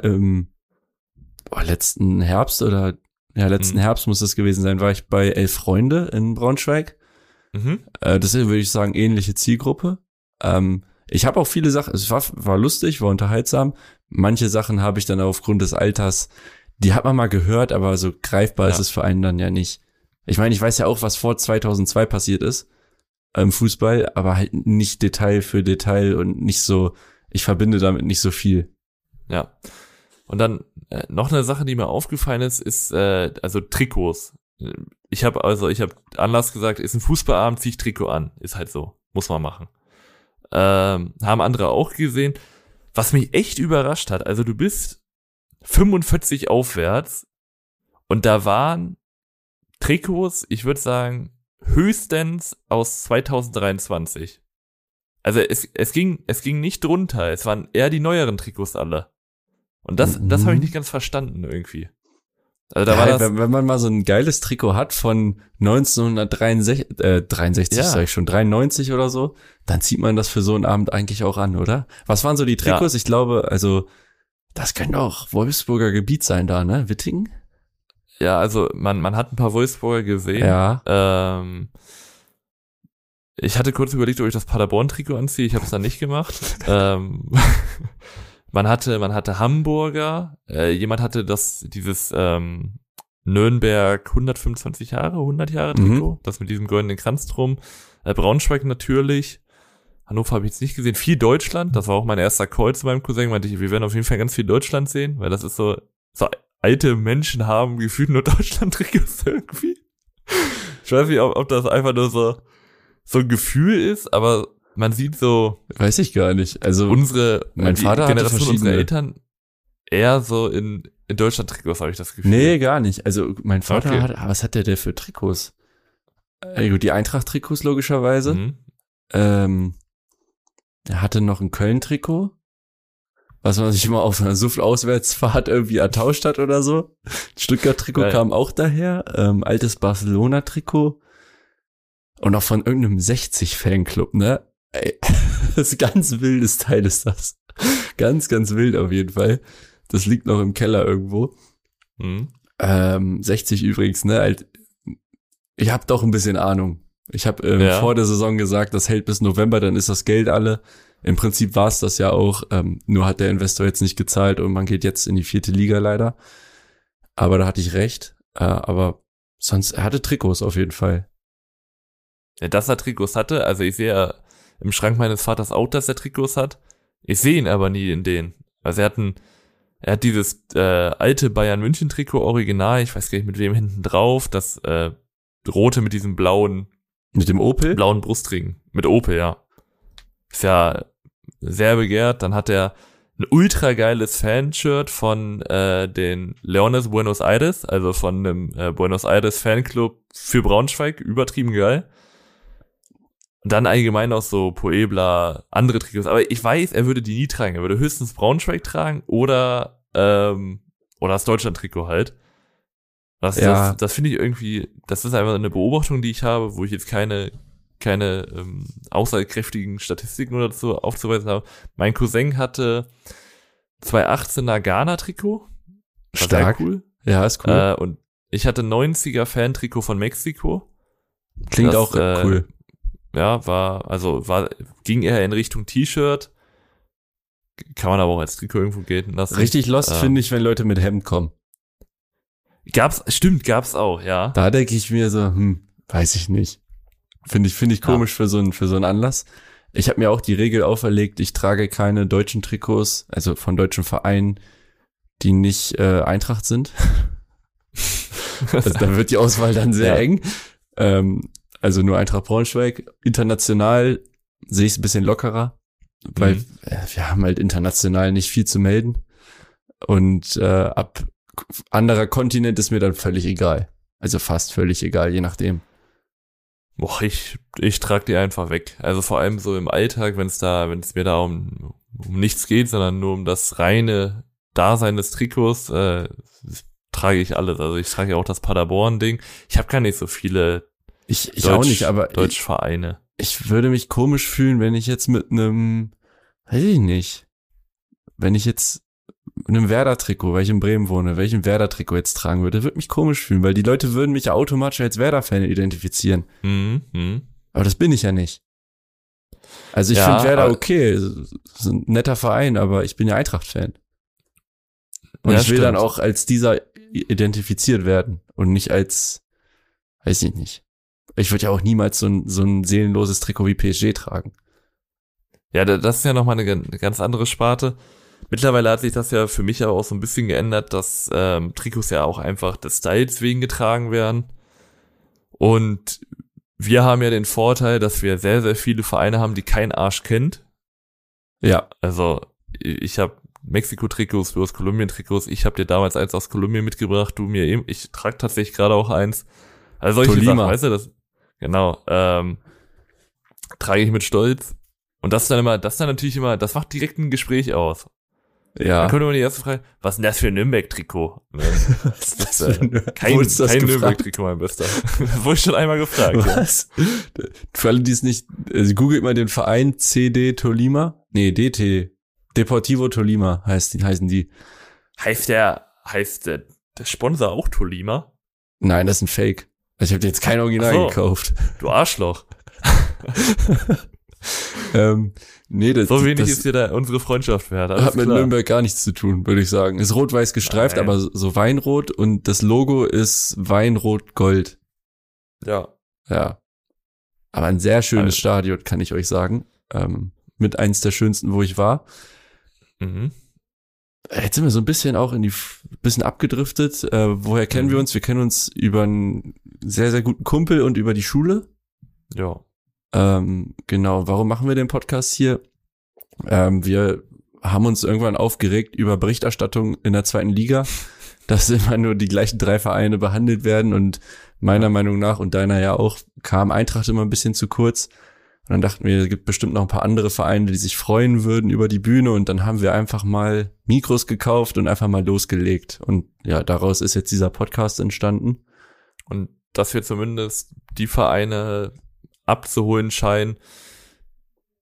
letzten Herbst Herbst muss das gewesen sein, war ich bei 11 Freunde in Braunschweig. Das ist, würde ich sagen, ähnliche Zielgruppe. Ich habe auch viele Sachen, es war lustig, war unterhaltsam. Manche Sachen habe ich dann aufgrund des Alters, die hat man mal gehört, aber so greifbar ist es für einen dann ja nicht. Ich meine, ich weiß ja auch, was vor 2002 passiert ist im Fußball, aber halt nicht Detail für Detail und nicht so, ich verbinde damit nicht so viel. Ja. Und dann noch eine Sache, die mir aufgefallen ist also Trikots. Ich habe Anlass gesagt, ist ein Fußballabend, zieh ich Trikot an. Ist halt so, muss man machen. Haben andere auch gesehen. Was mich echt überrascht hat, also du bist 45 aufwärts und da waren Trikots, ich würde sagen, höchstens aus 2023. Also es ging nicht drunter, es waren eher die neueren Trikots alle. Und das habe ich nicht ganz verstanden irgendwie. Also da war das, wenn man mal so ein geiles Trikot hat von 93 oder so, dann zieht man das für so einen Abend eigentlich auch an, oder? Was waren so die Trikots? Ja. Ich glaube, also das könnte auch Wolfsburger Gebiet sein da, ne? Wittingen? Ja, also man hat ein paar Wolfsburger gesehen. Ja. Ich hatte kurz überlegt, ob ich das Paderborn-Trikot anziehe. Ich habe es dann nicht gemacht. Man hatte Hamburger, jemand hatte dieses Nürnberg 100 Jahre Trikot, das mit diesem goldenen Kranz drum. Braunschweig natürlich. Hannover habe ich jetzt nicht gesehen. Viel Deutschland, das war auch mein erster Call zu meinem Cousin. Meinte ich, wir werden auf jeden Fall ganz viel Deutschland sehen, weil das ist so alte Menschen haben gefühlt nur Deutschland-Trikots irgendwie. Ich weiß nicht, ob das einfach nur so ein Gefühl ist, aber man sieht so, weiß ich gar nicht. Also mein Vater Generation unserer Eltern eher so in Deutschland-Trikots, habe ich das Gefühl. Nee, gar nicht. Also mein Vater hat, was hat der für Trikots? Die Eintracht-Trikots logischerweise. Er hatte noch ein Köln-Trikot, was man sich immer auf einer Suff-Auswärtsfahrt irgendwie ertauscht hat oder so. Stuttgart-Trikot kam auch daher. Altes Barcelona-Trikot. Und auch von irgendeinem 60-Fanclub, ne? Ey, das ist ganz wildes Teil ist das. Ganz, ganz wild auf jeden Fall. Das liegt noch im Keller irgendwo. 60 übrigens, ne? Ich habe doch ein bisschen Ahnung. Ich habe vor der Saison gesagt, das hält bis November, dann ist das Geld alle. Im Prinzip war es das ja auch, nur hat der Investor jetzt nicht gezahlt und man geht jetzt in die 4. Liga leider. Aber da hatte ich recht. Aber sonst, er hatte Trikots auf jeden Fall. Ja, dass er Trikots hatte, also ich sehe ja im Schrank meines Vaters auch, dass er Trikots hat. Ich sehe ihn aber nie in denen. Also er hat dieses alte Bayern-München-Trikot original, ich weiß gar nicht mit wem hinten drauf, das rote mit diesem blauen. Mit dem Opel? Blauen Brustring. Mit Opel, ja. Ist ja sehr begehrt. Dann hat er ein ultra geiles Fanshirt von den Leones Buenos Aires, also von einem Buenos Aires Fanclub für Braunschweig, übertrieben geil. Und dann allgemein auch so Puebla, andere Trikots. Aber ich weiß, er würde die nie tragen. Er würde höchstens Braunschweig tragen oder das Deutschland-Trikot halt. Das finde ich irgendwie, das ist einfach eine Beobachtung, die ich habe, wo ich jetzt keine aussagekräftigen Statistiken oder so aufzuweisen habe. Mein Cousin hatte 2018er Ghana-Trikot. Stark. Cool. Ja, ist cool. Und ich hatte 90er Fan-Trikot von Mexiko. Klingt auch cool. Ja, ging eher in Richtung T-Shirt. Kann man aber auch als Trikot irgendwo gelten lassen. Richtig lost finde ich, wenn Leute mit Hemd kommen. Gab's auch, ja. Da denke ich mir so, weiß ich nicht. Finde ich komisch für so einen Anlass. Ich habe mir auch die Regel auferlegt, ich trage keine deutschen Trikots, also von deutschen Vereinen, die nicht Eintracht sind. Da wird die Auswahl dann sehr eng. Also nur Eintracht Braunschweig. International sehe ich es ein bisschen lockerer, weil wir haben halt international nicht viel zu melden. Und ab anderer Kontinent ist mir dann völlig egal. Also fast völlig egal, je nachdem. Boah, ich trage die einfach weg. Also vor allem so im Alltag, wenn es mir da um nichts geht, sondern nur um das reine Dasein des Trikots, trage ich alles. Also ich trage ja auch das Paderborn-Ding. Ich habe gar nicht so viele deutsche Vereine. Ich würde mich komisch fühlen, wenn ich jetzt mit einem, weiß ich nicht, wenn ich jetzt mit einem Werder-Trikot, weil ich in Bremen wohne, welchen Werder-Trikot jetzt tragen würde, würde mich komisch fühlen, weil die Leute würden mich ja automatisch als Werder-Fan identifizieren. Aber das bin ich ja nicht. Also ich finde Werder okay, ist ein netter Verein, aber ich bin ja Eintracht-Fan. Und ich will dann auch als dieser identifiziert werden und nicht als, weiß ich nicht. Ich würde ja auch niemals so ein seelenloses Trikot wie PSG tragen. Ja, das ist ja nochmal eine ganz andere Sparte. Mittlerweile hat sich das ja für mich aber auch so ein bisschen geändert, dass Trikots ja auch einfach des Styles wegen getragen werden. Und wir haben ja den Vorteil, dass wir sehr, sehr viele Vereine haben, die kein Arsch kennt. Ja. Also ich habe Mexiko-Trikots, du hast Kolumbien-Trikots. Ich habe dir damals eins aus Kolumbien mitgebracht, du mir eben. Ich trage tatsächlich gerade auch eins. Also solche Tolima. Sachen, weißt du, genau, trage ich mit Stolz. Und das dann natürlich immer, das macht direkt ein Gespräch aus. Ja. Dann könnte man die erste Frage, was ist denn das für ein Nürnberg-Trikot? Kein Nürnberg-Trikot, mein Bester. Das wurde ich schon einmal gefragt. Was? Ja. Für alle, die es nicht, googelt mal den Verein CD Tolima. Nee, DT. Deportivo Tolima heißen die. Heißt der Sponsor auch Tolima? Nein, das ist ein Fake. Also ich habe jetzt kein Original gekauft. Du Arschloch. Nee, so wenig ist dir da unsere Freundschaft wert. Hat mit Nürnberg gar nichts zu tun, würde ich sagen. Ist rot-weiß gestreift, aber so Weinrot und das Logo ist Weinrot-Gold. Ja. Ja. Aber ein sehr schönes Stadion, kann ich euch sagen. Mit eins der schönsten, wo ich war. Jetzt sind wir so ein bisschen auch bisschen abgedriftet. Woher kennen wir uns? Wir kennen uns über einen sehr, sehr guten Kumpel und über die Schule. Ja. Genau, warum machen wir den Podcast hier? Wir haben uns irgendwann aufgeregt über Berichterstattung in der 2. Liga, dass immer nur die gleichen 3 Vereine behandelt werden und meiner Meinung nach und deiner ja auch kam Eintracht immer ein bisschen zu kurz. Und dann dachten wir, es gibt bestimmt noch ein paar andere Vereine, die sich freuen würden über die Bühne und dann haben wir einfach mal Mikros gekauft und einfach mal losgelegt. Und ja, daraus ist jetzt dieser Podcast entstanden. Und dass wir zumindest die Vereine abzuholen scheinen,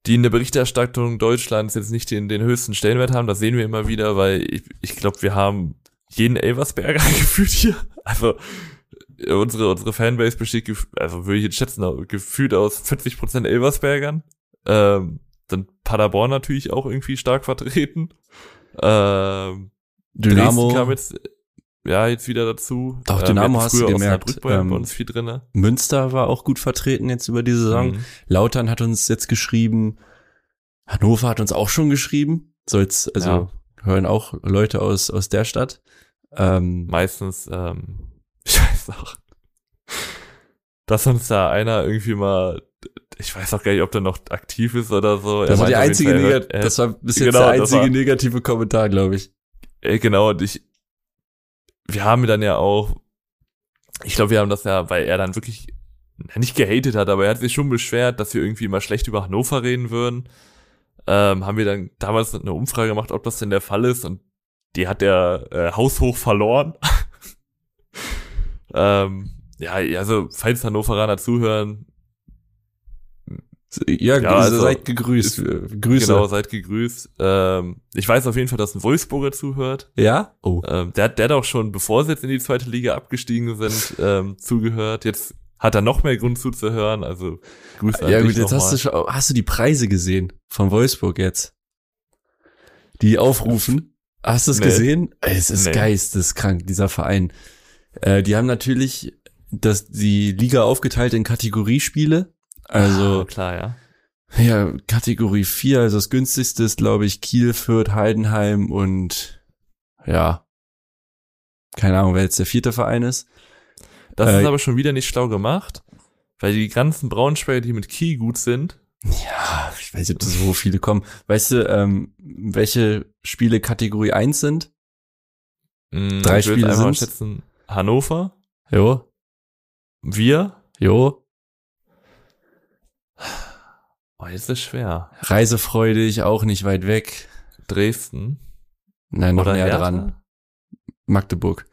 die in der Berichterstattung Deutschlands jetzt nicht den höchsten Stellenwert haben. Das sehen wir immer wieder, weil ich glaube, wir haben jeden Elversberger gefühlt hier. Also unsere Fanbase besteht, also würde ich jetzt schätzen, gefühlt aus 40% Elversbergern. Dann Paderborn natürlich auch irgendwie stark vertreten. Dynamo Dresden kam jetzt wieder dazu. Doch, Dynamo hast du gemerkt. Bei uns viel drinne. Münster war auch gut vertreten jetzt über die Saison. Lautern hat uns jetzt geschrieben. Hannover hat uns auch schon geschrieben. Hören auch Leute aus der Stadt. Meistens, ich weiß auch, dass uns da einer irgendwie mal, ich weiß auch gar nicht, ob der noch aktiv ist oder so. Das war der einzige negative Kommentar, glaube ich. Genau, und wir haben dann ja auch, ich glaube, wir haben das ja, weil er dann wirklich nicht gehatet hat, aber er hat sich schon beschwert, dass wir irgendwie mal schlecht über Hannover reden würden. Haben wir dann damals eine Umfrage gemacht, ob das denn der Fall ist, und die hat er haushoch verloren. Also falls Hannoveraner zuhören, seid gegrüßt. Grüße. Genau, seid gegrüßt. Ich weiß auf jeden Fall, dass ein Wolfsburger zuhört. Ja? Oh. Der hat auch schon, bevor sie jetzt in die zweite Liga abgestiegen sind, zugehört. Jetzt hat er noch mehr Grund zuzuhören, also Grüße an dich. Ja gut, jetzt hast du die Preise gesehen von Wolfsburg jetzt? Die aufrufen. Hast du es gesehen? Es ist geisteskrank, dieser Verein. Die haben natürlich die Liga aufgeteilt in Kategoriespiele. Also klar, ja. Ja, Kategorie 4, also das günstigste ist, glaube ich, Kiel, Fürth, Heidenheim und ja, keine Ahnung, wer jetzt der 4. Verein ist. Das ist aber schon wieder nicht schlau gemacht, weil die ganzen Braunschweiger, die mit Kiel gut sind. Ja, ich weiß nicht, ob da so viele kommen. Weißt du, welche Spiele Kategorie 1 sind? 3 Spiele sind schätzen. Hannover. Jo. Wir. Jo. Oh, jetzt ist es schwer. Reisefreudig, auch nicht weit weg. Dresden. Nein, noch näher dran. Magdeburg.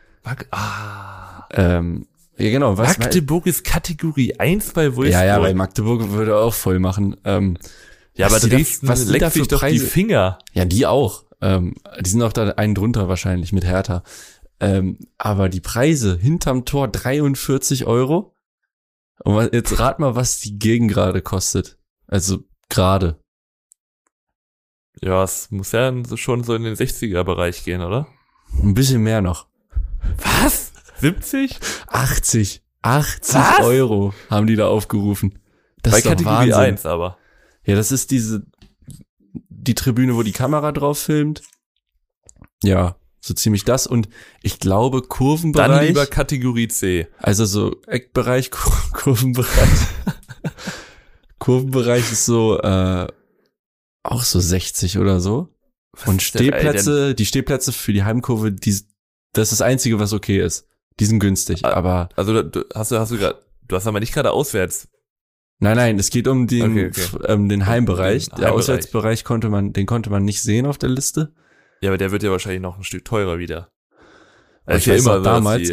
Ja, genau. Magdeburg ist Kategorie 1 bei Wolfsburg. Ja, weil Magdeburg würde auch voll machen. Ja, aber Dresden leckt sich doch die Finger. Ja, die auch. Die sind auch da einen drunter wahrscheinlich mit Hertha. Aber die Preise hinterm Tor 43 €. Und jetzt rat mal, was die Gegengrade kostet. Also gerade. Ja, es muss ja schon so in den 60er-Bereich gehen, oder? Ein bisschen mehr noch. Was? 70? 80 € haben die da aufgerufen. Das bei ist doch Kategorie Wahnsinn. 1 aber. Ja, das ist die Tribüne, wo die Kamera drauf filmt. Ja, so ziemlich das. Und ich glaube, Kurvenbereich. Dann lieber Kategorie C. Also so Eckbereich, Kurvenbereich. Kurvenbereich ist so, auch so 60 oder so. Und Stehplätze, die Stehplätze für die Heimkurve, das ist das Einzige, was okay ist. Die sind günstig, aber. Also du hast aber nicht gerade auswärts. Nein, es geht um den Heimbereich. Den Der Auswärtsbereich konnte man nicht sehen auf der Liste. Ja, aber der wird ja wahrscheinlich noch ein Stück teurer wieder. Ich weiß noch damals,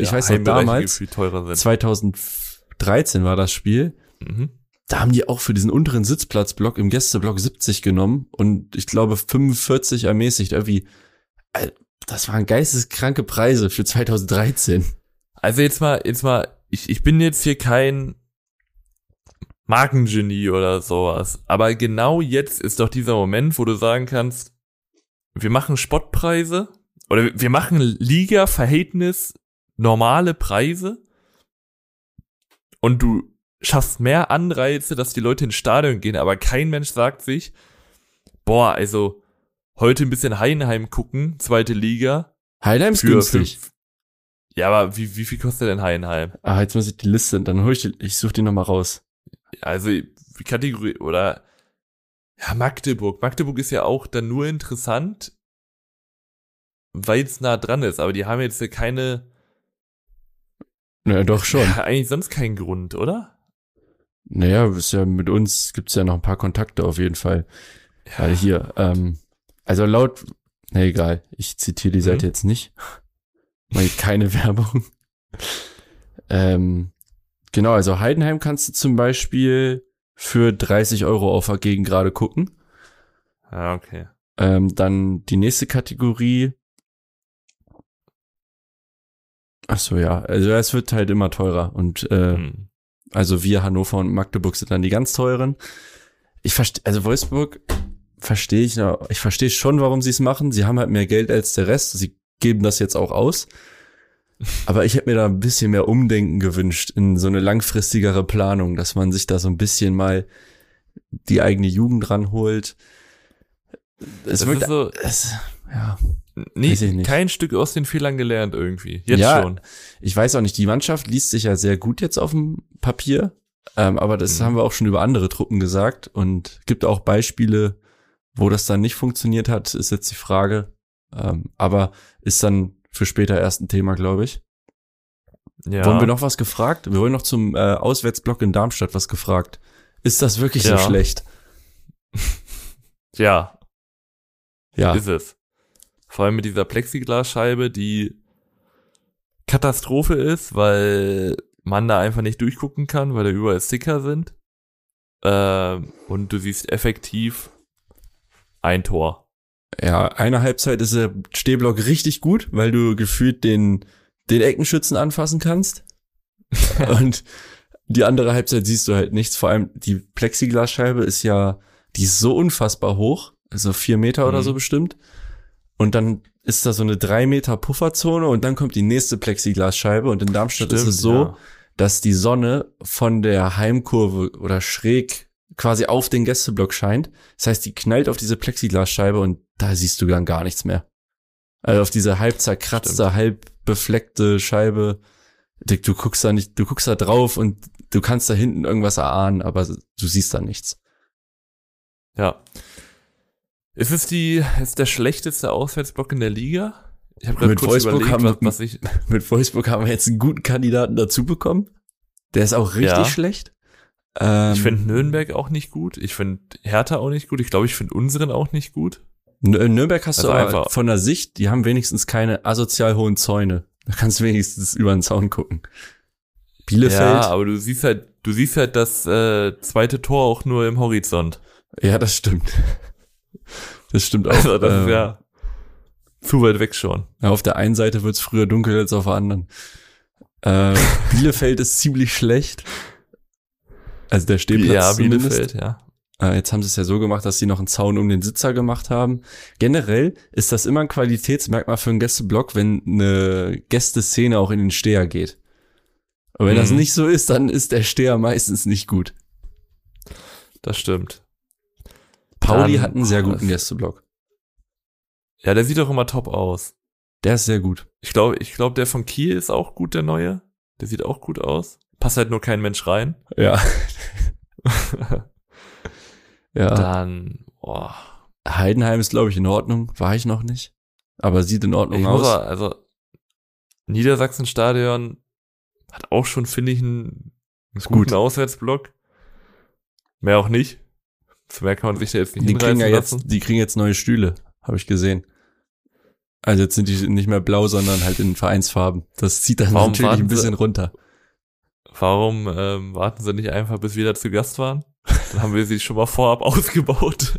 2013 war das Spiel. Mhm. Da haben die auch für diesen unteren Sitzplatzblock im Gästeblock 70 genommen und ich glaube 45 ermäßigt. Irgendwie, das waren geisteskranke Preise für 2013. Also jetzt mal, ich bin jetzt hier kein Markengenie oder sowas, aber genau jetzt ist doch dieser Moment, wo du sagen kannst, wir machen Spottpreise oder wir machen Liga-Verhältnis normale Preise und du schaffst mehr Anreize, dass die Leute ins Stadion gehen, aber kein Mensch sagt sich, boah, also heute ein bisschen Heidenheim gucken, zweite Liga. Heidenheim ist günstig. Ja, aber wie viel kostet denn Heidenheim? Jetzt muss ich die Liste, dann ich suche die nochmal raus. Also Kategorie oder ja, Magdeburg. Magdeburg ist ja auch dann nur interessant, weil es nah dran ist, aber die haben jetzt keine. Naja, doch schon. Ja, eigentlich sonst keinen Grund, oder? Naja, ist ja mit uns gibt's ja noch ein paar Kontakte auf jeden Fall. Ja, hier. Also egal, ich zitiere die Seite jetzt nicht. Weil keine Werbung. Genau, also Heidenheim kannst du zum Beispiel für 30 € auf Gegen gerade gucken. Ja, okay. Dann die nächste Kategorie. Ach so, ja. Also es wird halt immer teurer. Und also wir, Hannover und Magdeburg sind dann die ganz teuren. Also Wolfsburg verstehe ich noch. Ich verstehe schon, warum sie es machen. Sie haben halt mehr Geld als der Rest. Sie geben das jetzt auch aus. Aber ich hätte mir da ein bisschen mehr Umdenken gewünscht in so eine langfristigere Planung, dass man sich da so ein bisschen mal die eigene Jugend ranholt. Es wirkt so, ja, kein Stück aus den Fehlern gelernt irgendwie. Jetzt ja, schon. Ich weiß auch nicht, die Mannschaft liest sich ja sehr gut jetzt auf dem Papier, aber das haben wir auch schon über andere Truppen gesagt und gibt auch Beispiele, wo das dann nicht funktioniert hat, ist jetzt die Frage. Aber ist dann für später erst ein Thema, glaube ich. Ja. Wollen wir noch was gefragt? Wir wollen noch zum Auswärtsblock in Darmstadt was gefragt. Ist das wirklich so schlecht? Ja. Ja. Ist es. Vor allem mit dieser Plexiglasscheibe, die Katastrophe ist, weil man da einfach nicht durchgucken kann, weil da überall Sticker sind. Und du siehst effektiv ein Tor. Ja, eine Halbzeit ist der Stehblock richtig gut, weil du gefühlt den Eckenschützen anfassen kannst. Und die andere Halbzeit siehst du halt nichts. Vor allem die Plexiglasscheibe die ist so unfassbar hoch. Also 4 Meter oder so bestimmt. Und dann ist da so eine 3 Meter Pufferzone und dann kommt die nächste Plexiglasscheibe. Und in Darmstadt ist es so, dass die Sonne von der Heimkurve oder schräg quasi auf den Gästeblock scheint. Das heißt, die knallt auf diese Plexiglasscheibe und da siehst du dann gar nichts mehr. Also auf diese halb zerkratzte, halb befleckte Scheibe. Du guckst da drauf und du kannst da hinten irgendwas erahnen, aber du siehst da nichts. Ja. Ist der schlechteste Auswärtsblock in der Liga? Ich habe gerade kurz überlegt, mit Wolfsburg haben wir jetzt einen guten Kandidaten dazu bekommen. Der ist auch richtig schlecht. Ich finde Nürnberg auch nicht gut. Ich finde Hertha auch nicht gut. Ich glaube, ich finde unseren auch nicht gut. In Nürnberg hast du aber von der Sicht, die haben wenigstens keine asozial hohen Zäune. Da kannst du wenigstens über den Zaun gucken. Bielefeld. Ja, aber du siehst halt das zweite Tor auch nur im Horizont. Ja, das stimmt. Das stimmt auch. Also das ist ja zu weit weg schon. Ja, auf der einen Seite wird's früher dunkel als auf der anderen. Bielefeld ist ziemlich schlecht. Also der Stehplatz Bielefeld, ja. Jetzt haben sie es ja so gemacht, dass sie noch einen Zaun um den Sitzer gemacht haben. Generell ist das immer ein Qualitätsmerkmal für einen Gästeblock, wenn eine Gästeszene auch in den Steher geht. Aber wenn das nicht so ist, dann ist der Steher meistens nicht gut. Das stimmt. Pauli hat einen sehr guten Gästeblock. Ja, der sieht doch immer top aus. Der ist sehr gut. Ich glaube, der von Kiel ist auch gut, der neue. Der sieht auch gut aus. Passt halt nur kein Mensch rein. Ja. Ja. Dann, Heidenheim ist, glaube ich, in Ordnung. War ich noch nicht. Aber sieht in Ordnung aus. Also, Niedersachsen-Stadion hat auch schon, finde ich, einen guten Auswärtsblock. Mehr auch nicht. Zu mehr kann man sich da jetzt nicht hinreißen lassen. Die kriegen jetzt neue Stühle, habe ich gesehen. Also jetzt sind die nicht mehr blau, sondern halt in Vereinsfarben. Das zieht dann natürlich ein bisschen runter. Warum warten sie nicht einfach, bis wir da zu Gast waren? Dann haben wir sie schon mal vorab ausgebaut.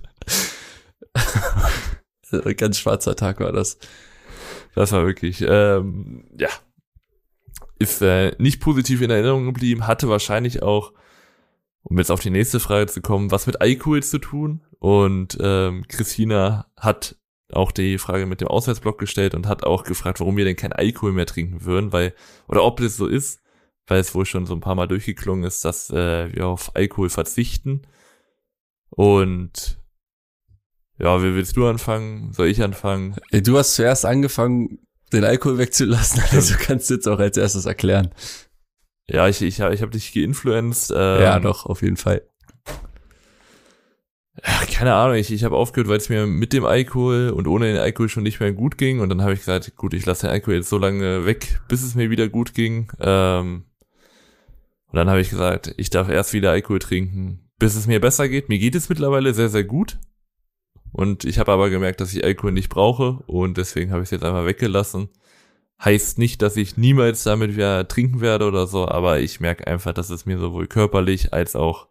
Ein ganz schwarzer Tag war das. Das war wirklich, ist nicht positiv in Erinnerung geblieben, hatte wahrscheinlich auch, um jetzt auf die nächste Frage zu kommen, was mit Alkohol zu tun. Und Christina hat auch die Frage mit dem Auswärtsblock gestellt und hat auch gefragt, warum wir denn kein Alkohol mehr trinken würden, oder ob das so ist, weil es wohl schon so ein paar Mal durchgeklungen ist, dass wir auf Alkohol verzichten. Und ja, wie willst du anfangen? Soll ich anfangen? Du hast zuerst angefangen, den Alkohol wegzulassen, also kannst du jetzt auch als erstes erklären. Ja, ich hab dich geinfluenced. Ja, doch, auf jeden Fall. Keine Ahnung, ich habe aufgehört, weil es mir mit dem Alkohol und ohne den Alkohol schon nicht mehr gut ging. Und dann habe ich gesagt, gut, ich lasse den Alkohol jetzt so lange weg, bis es mir wieder gut ging. Und dann habe ich gesagt, ich darf erst wieder Alkohol trinken, bis es mir besser geht. Mir geht es mittlerweile sehr, sehr gut. Und ich habe aber gemerkt, dass ich Alkohol nicht brauche. Und deswegen habe ich es jetzt einfach weggelassen. Heißt nicht, dass ich niemals damit wieder trinken werde oder so. Aber ich merke einfach, dass es mir sowohl körperlich als auch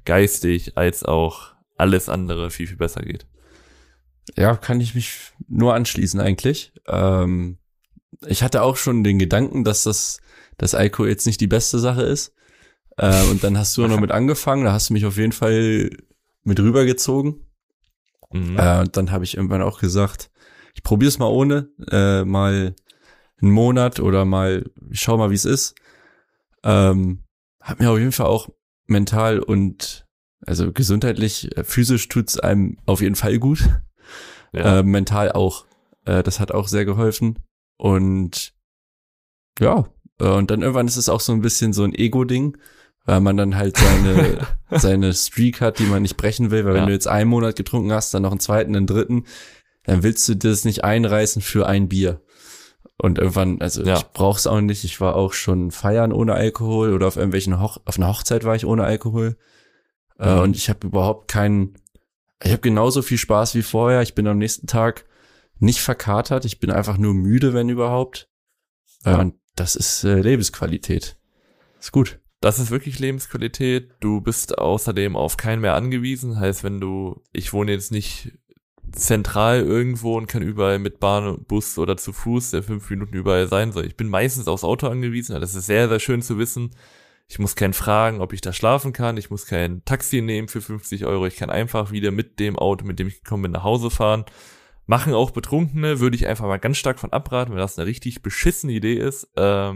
geistig als auch alles andere viel, viel besser geht. Ja, kann ich mich nur anschließen eigentlich. Ich hatte auch schon den Gedanken, dass Alkohol jetzt nicht die beste Sache ist. Und dann hast du noch mit angefangen, da hast du mich auf jeden Fall mit rübergezogen. Dann habe ich irgendwann auch gesagt, ich probiere es mal ohne, mal einen Monat oder ich schau mal, wie es ist. Hat mir auf jeden Fall auch mental und also gesundheitlich, physisch tut's einem auf jeden Fall gut. Ja. Mental auch. Das hat auch sehr geholfen. Und ja, und dann irgendwann ist es auch so ein bisschen so ein Ego-Ding, weil man dann halt seine Streak hat, die man nicht brechen will, weil wenn du jetzt einen Monat getrunken hast, dann noch einen zweiten, einen dritten, dann willst du das nicht einreißen für ein Bier. Und irgendwann, ich brauch's auch nicht, ich war auch schon feiern ohne Alkohol oder auf einer Hochzeit war ich ohne Alkohol. Und ich habe ich habe genauso viel Spaß wie vorher, ich bin am nächsten Tag nicht verkatert, ich bin einfach nur müde, wenn überhaupt. Und das ist Lebensqualität. Ist gut. Das ist wirklich Lebensqualität. Du bist außerdem auf keinen mehr angewiesen. Heißt, ich wohne jetzt nicht zentral irgendwo und kann überall mit Bahn, Bus oder zu Fuß 5 Minuten überall sein. Ich bin meistens aufs Auto angewiesen. Das ist sehr, sehr schön zu wissen. Ich muss keinen fragen, ob ich da schlafen kann. Ich muss kein Taxi nehmen für 50 €. Ich kann einfach wieder mit dem Auto, mit dem ich gekommen bin, nach Hause fahren. Machen auch Betrunkene, würde ich einfach mal ganz stark von abraten, wenn das eine richtig beschissene Idee ist.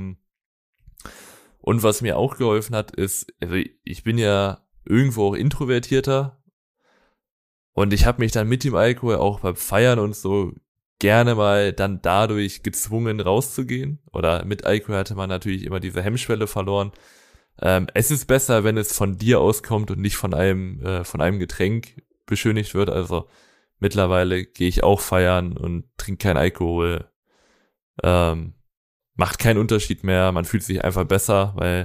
Und was mir auch geholfen hat, ist, also ich bin ja irgendwo auch introvertierter und ich habe mich dann mit dem Alkohol auch beim Feiern und so gerne mal dann dadurch gezwungen rauszugehen. Oder mit Alkohol hatte man natürlich immer diese Hemmschwelle verloren. Es ist besser, wenn es von dir auskommt und nicht von einem Getränk beschönigt wird. Also mittlerweile gehe ich auch feiern und trinke keinen Alkohol. Macht keinen Unterschied mehr. Man fühlt sich einfach besser, weil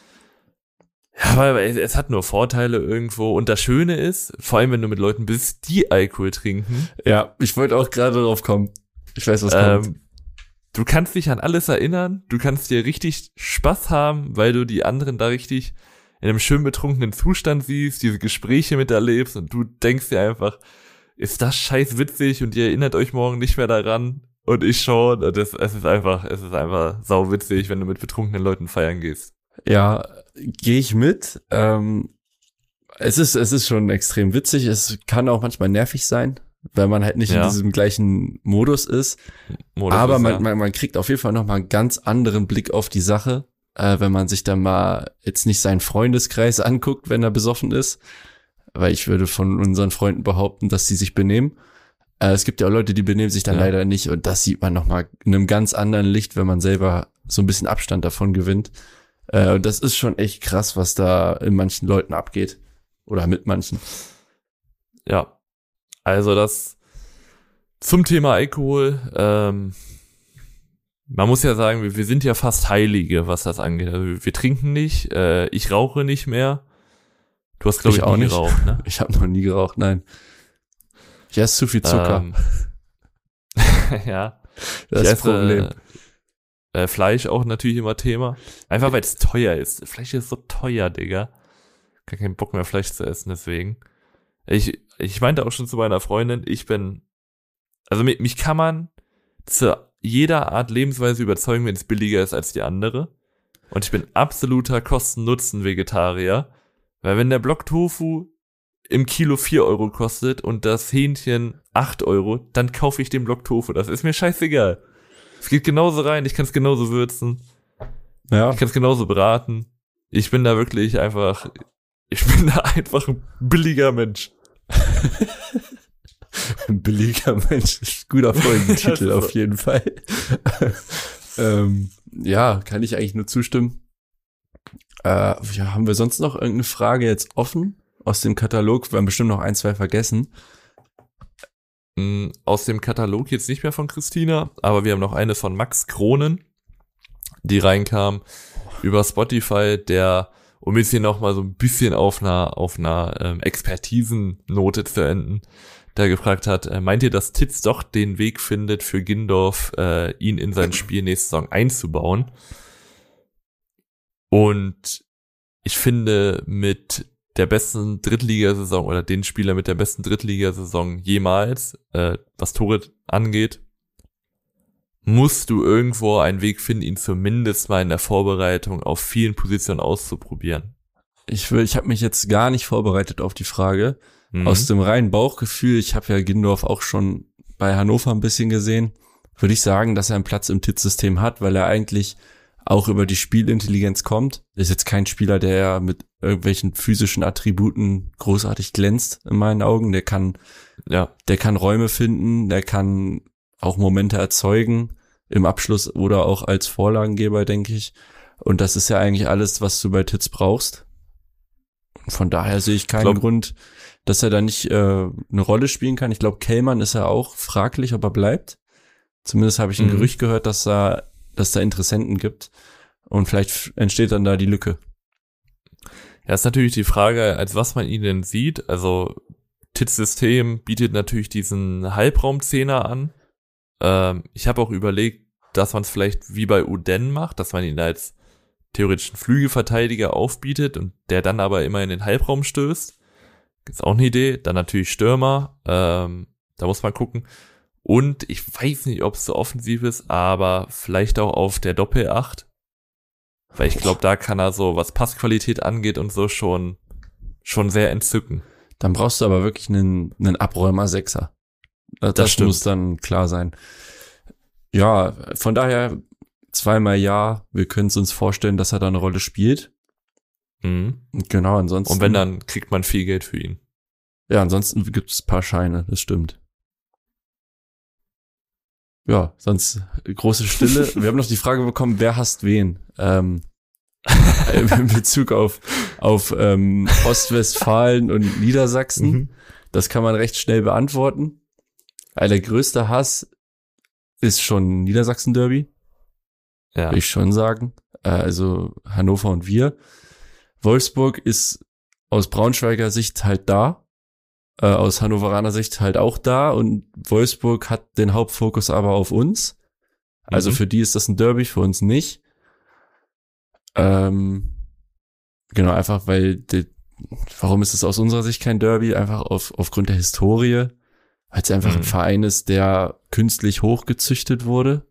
es hat nur Vorteile irgendwo. Und das Schöne ist, vor allem wenn du mit Leuten bist, die Alkohol trinken. Ja, ich wollte auch gerade drauf kommen. Ich weiß, was kommt. Du kannst dich an alles erinnern. Du kannst dir richtig Spaß haben, weil du die anderen da richtig in einem schön betrunkenen Zustand siehst, diese Gespräche miterlebst und du denkst dir einfach, ist das scheiß witzig und ihr erinnert euch morgen nicht mehr daran und ich schon. Es ist einfach sau witzig, wenn du mit betrunkenen Leuten feiern gehst. Ja, gehe ich mit. Es ist schon extrem witzig. Es kann auch manchmal nervig sein, weil man halt nicht in diesem gleichen Modus ist. Aber man kriegt auf jeden Fall nochmal einen ganz anderen Blick auf die Sache, wenn man sich dann mal jetzt nicht seinen Freundeskreis anguckt, wenn er besoffen ist. Weil ich würde von unseren Freunden behaupten, dass sie sich benehmen. Es gibt ja auch Leute, die benehmen sich dann leider nicht. Und das sieht man nochmal in einem ganz anderen Licht, wenn man selber so ein bisschen Abstand davon gewinnt. Und das ist schon echt krass, was da in manchen Leuten abgeht. Oder mit manchen. Ja, also das zum Thema Alkohol. Man muss ja sagen, wir sind ja fast Heilige, was das angeht. Also wir trinken nicht, ich rauche nicht mehr. Du hast, glaube ich, auch nie geraucht, ne? Ich habe noch nie geraucht, nein. Ich esse zu viel Zucker. Ja. Das ist das Problem. Fleisch auch natürlich immer Thema. Einfach weil es teuer ist. Fleisch ist so teuer, Digga. Gar keinen Bock mehr Fleisch zu essen, deswegen. Ich meinte auch schon zu meiner Freundin, mich kann man zu jeder Art Lebensweise überzeugen, wenn es billiger ist als die andere. Und ich bin absoluter Kosten-Nutzen-Vegetarier. Weil wenn der Block Tofu im Kilo 4 € kostet und das Hähnchen 8 €, dann kaufe ich den Block Tofu. Das ist mir scheißegal. Es geht genauso rein, ich kann es genauso würzen. Ja. Ich kann es genauso braten. Ich bin da einfach ein billiger Mensch. Ein billiger Mensch, guter Folgentitel auf jeden Fall. Ja, kann ich eigentlich nur zustimmen. Haben wir sonst noch irgendeine Frage jetzt offen aus dem Katalog? Wir haben bestimmt noch 1, 2 vergessen. Aus dem Katalog jetzt nicht mehr von Christina, aber wir haben noch eine von Max Kronen, die reinkam über Spotify, der, um jetzt hier nochmal so ein bisschen auf einer Expertisennote zu enden, der gefragt hat, meint ihr, dass Titz doch den Weg findet für Gindorf, ihn in sein Spiel nächste Saison einzubauen? Und ich finde, mit der besten Drittligasaison oder den Spieler mit der besten Drittligasaison jemals, was Tore angeht, musst du irgendwo einen Weg finden, ihn zumindest mal in der Vorbereitung auf vielen Positionen auszuprobieren. Ich habe mich jetzt gar nicht vorbereitet auf die Frage. Aus dem reinen Bauchgefühl, ich habe ja Gindorf auch schon bei Hannover ein bisschen gesehen, würde ich sagen, dass er einen Platz im TIT-System hat, weil er eigentlich auch über die Spielintelligenz kommt. Ist jetzt kein Spieler, der mit irgendwelchen physischen Attributen großartig glänzt, in meinen Augen. Der kann Räume finden, der kann auch Momente erzeugen, im Abschluss oder auch als Vorlagengeber, denke ich. Und das ist ja eigentlich alles, was du bei TITs brauchst. Von daher sehe ich keinen Grund, dass er da nicht eine Rolle spielen kann. Ich glaube, Kellmann ist ja auch fraglich, ob er bleibt. Zumindest habe ich ein Gerücht gehört, dass da Interessenten gibt. Und vielleicht entsteht dann da die Lücke. Ja, ist natürlich die Frage, als was man ihn denn sieht. Also TIT-System bietet natürlich diesen Halbraumzehner an. Ich habe auch überlegt, dass man es vielleicht wie bei Uden macht, dass man ihn als theoretischen Flügelverteidiger aufbietet und der dann aber immer in den Halbraum stößt. Ist auch eine Idee. Dann natürlich Stürmer. Da muss man gucken. Und ich weiß nicht, ob es so offensiv ist, aber vielleicht auch auf der Doppel-8. Weil ich glaube, da kann er so, was Passqualität angeht und so, schon sehr entzücken. Dann brauchst du aber wirklich einen Abräumer-Sechser. Das muss dann klar sein. Ja, von daher zweimal ja. Wir können es uns vorstellen, dass er da eine Rolle spielt. Genau, ansonsten. Und wenn, dann kriegt man viel Geld für ihn. Ja, ansonsten gibt es ein paar Scheine, das stimmt. Ja, sonst große Stille. Wir haben noch die Frage bekommen, wer hasst wen? In Bezug auf Ostwestfalen und Niedersachsen. Das kann man recht schnell beantworten. Der größte Hass ist schon Niedersachsen-Derby. Ja. Will ich schon sagen. Also Hannover und wir. Wolfsburg ist aus Braunschweiger Sicht halt da. Aus Hannoveraner Sicht halt auch da. Und Wolfsburg hat den Hauptfokus aber auf uns. Also für die ist das ein Derby, für uns nicht. Genau, einfach weil warum ist es aus unserer Sicht kein Derby? Einfach aufgrund der Historie. Weil es einfach ein Verein ist, der künstlich hochgezüchtet wurde.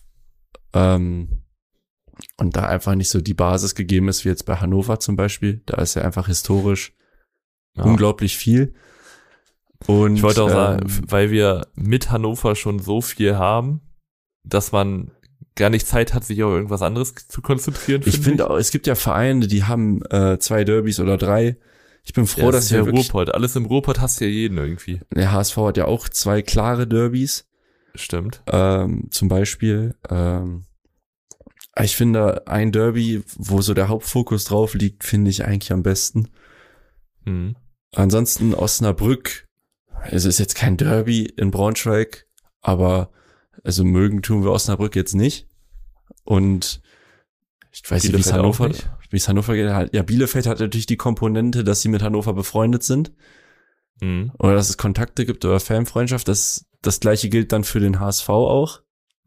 Und da einfach nicht so die Basis gegeben ist, wie jetzt bei Hannover zum Beispiel. Da ist ja einfach historisch unglaublich viel. Und ich wollte auch sagen, weil wir mit Hannover schon so viel haben, dass man gar nicht Zeit hat, sich auf irgendwas anderes zu konzentrieren. Ich finde auch, es gibt ja Vereine, die haben 2 Derbys oder 3. Ich bin froh, dass wir wirklich... Ruhrpott. Alles im Ruhrpott hast du ja jeden irgendwie. Der HSV hat ja auch 2 klare Derbys. Stimmt. Zum Beispiel. Ich finde, ein Derby, wo so der Hauptfokus drauf liegt, finde ich eigentlich am besten. Ansonsten Osnabrück. Es ist jetzt kein Derby in Braunschweig, aber also mögen tun wir Osnabrück jetzt nicht. Und ich weiß nicht, wie es Hannover geht. Halt, ja, Bielefeld hat natürlich die Komponente, dass sie mit Hannover befreundet sind. Oder dass es Kontakte gibt oder Fanfreundschaft. Das gleiche gilt dann für den HSV auch.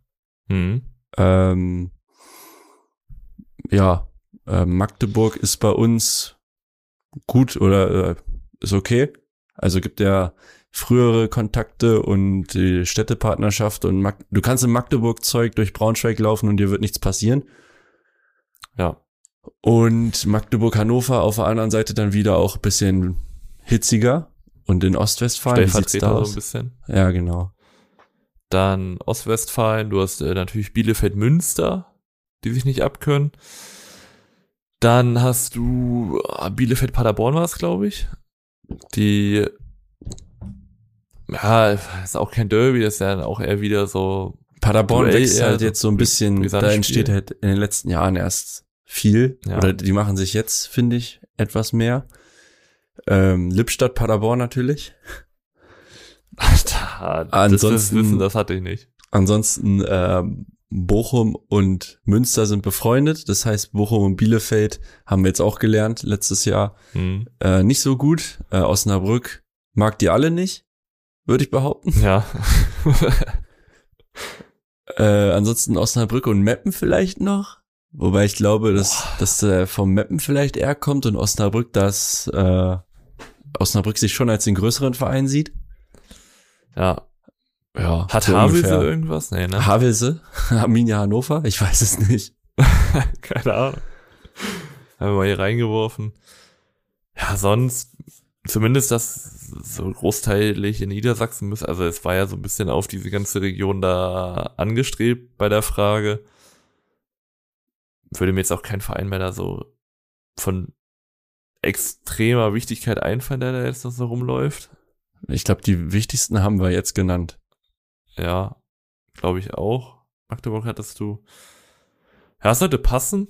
Magdeburg ist bei uns gut oder ist okay. Also gibt ja frühere Kontakte und die Städtepartnerschaft und du kannst im Magdeburg-Zeug durch Braunschweig laufen und dir wird nichts passieren. Ja. Und Magdeburg-Hannover auf der anderen Seite dann wieder auch ein bisschen hitziger. Und in Ostwestfalen, wie sieht's da aus? So ein bisschen. Ja, genau. Dann Ostwestfalen, du hast natürlich Bielefeld-Münster, die sich nicht abkönnen. Dann hast du Bielefeld-Paderborn war es, glaube ich. Die, ja, ist auch kein Derby, das ist ja auch eher wieder so. Paderborn wächst halt jetzt so ein bisschen, da entsteht halt in den letzten Jahren erst viel. Ja. Oder die machen sich jetzt, finde ich, etwas mehr. Lippstadt, Paderborn natürlich. Ansonsten, das hatte ich nicht. Ansonsten Bochum und Münster sind befreundet. Das heißt, Bochum und Bielefeld haben wir jetzt auch gelernt letztes Jahr. Nicht so gut. Osnabrück mag die alle nicht, würde ich behaupten. Ja. Ansonsten Osnabrück und Meppen vielleicht noch. Wobei ich glaube, dass vom Meppen vielleicht eher kommt und Osnabrück Osnabrück sich schon als den größeren Verein sieht. Ja. Ja. Hat so Havelse ungefähr. irgendwas? Nee, ne? Havelse? Arminia Hannover? Ich weiß es nicht. Keine Ahnung. Haben wir mal hier reingeworfen. Ja, sonst, zumindest das so großteilig in Niedersachsen müssen, also es war ja so ein bisschen auf diese ganze Region da angestrebt bei der Frage. Würde mir jetzt auch kein Verein mehr da so von extremer Wichtigkeit einfallen, der da jetzt noch so rumläuft. Ich glaube, die wichtigsten haben wir jetzt genannt. Ja, glaube ich auch. Magdeburg hattest du. Ja, es sollte passen.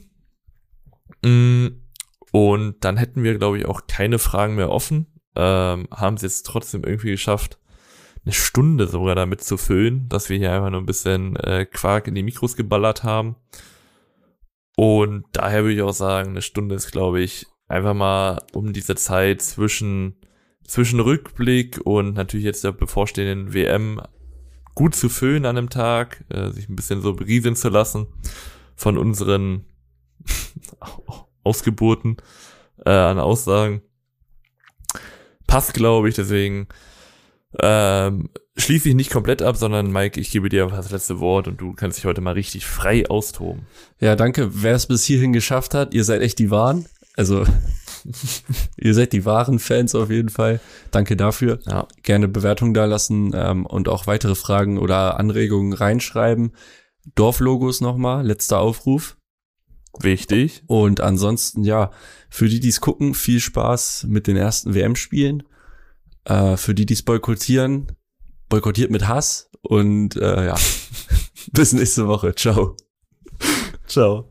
Und dann hätten wir, glaube ich, auch keine Fragen mehr offen. Haben es jetzt trotzdem irgendwie geschafft, eine Stunde sogar damit zu füllen, dass wir hier einfach nur ein bisschen Quark in die Mikros geballert haben. Und daher würde ich auch sagen, eine Stunde ist, glaube ich, einfach mal um diese Zeit zwischen Rückblick und natürlich jetzt der bevorstehenden WM gut zu füllen an einem Tag, sich ein bisschen so berieseln zu lassen von unseren Ausgeburten an Aussagen. Passt, glaube ich, deswegen schließe ich nicht komplett ab, sondern Mike, ich gebe dir das letzte Wort und du kannst dich heute mal richtig frei austoben. Ja, danke. Wer es bis hierhin geschafft hat, ihr seid echt die Wahren. Also ihr seid die wahren Fans auf jeden Fall. Danke dafür. Ja. Gerne Bewertung da lassen und auch weitere Fragen oder Anregungen reinschreiben. Dorflogos nochmal, letzter Aufruf. Wichtig. Und ansonsten, ja, für die es gucken, viel Spaß mit den ersten WM-Spielen. Für die es boykottieren, boykottiert mit Hass. Und ja, bis nächste Woche. Ciao. Ciao.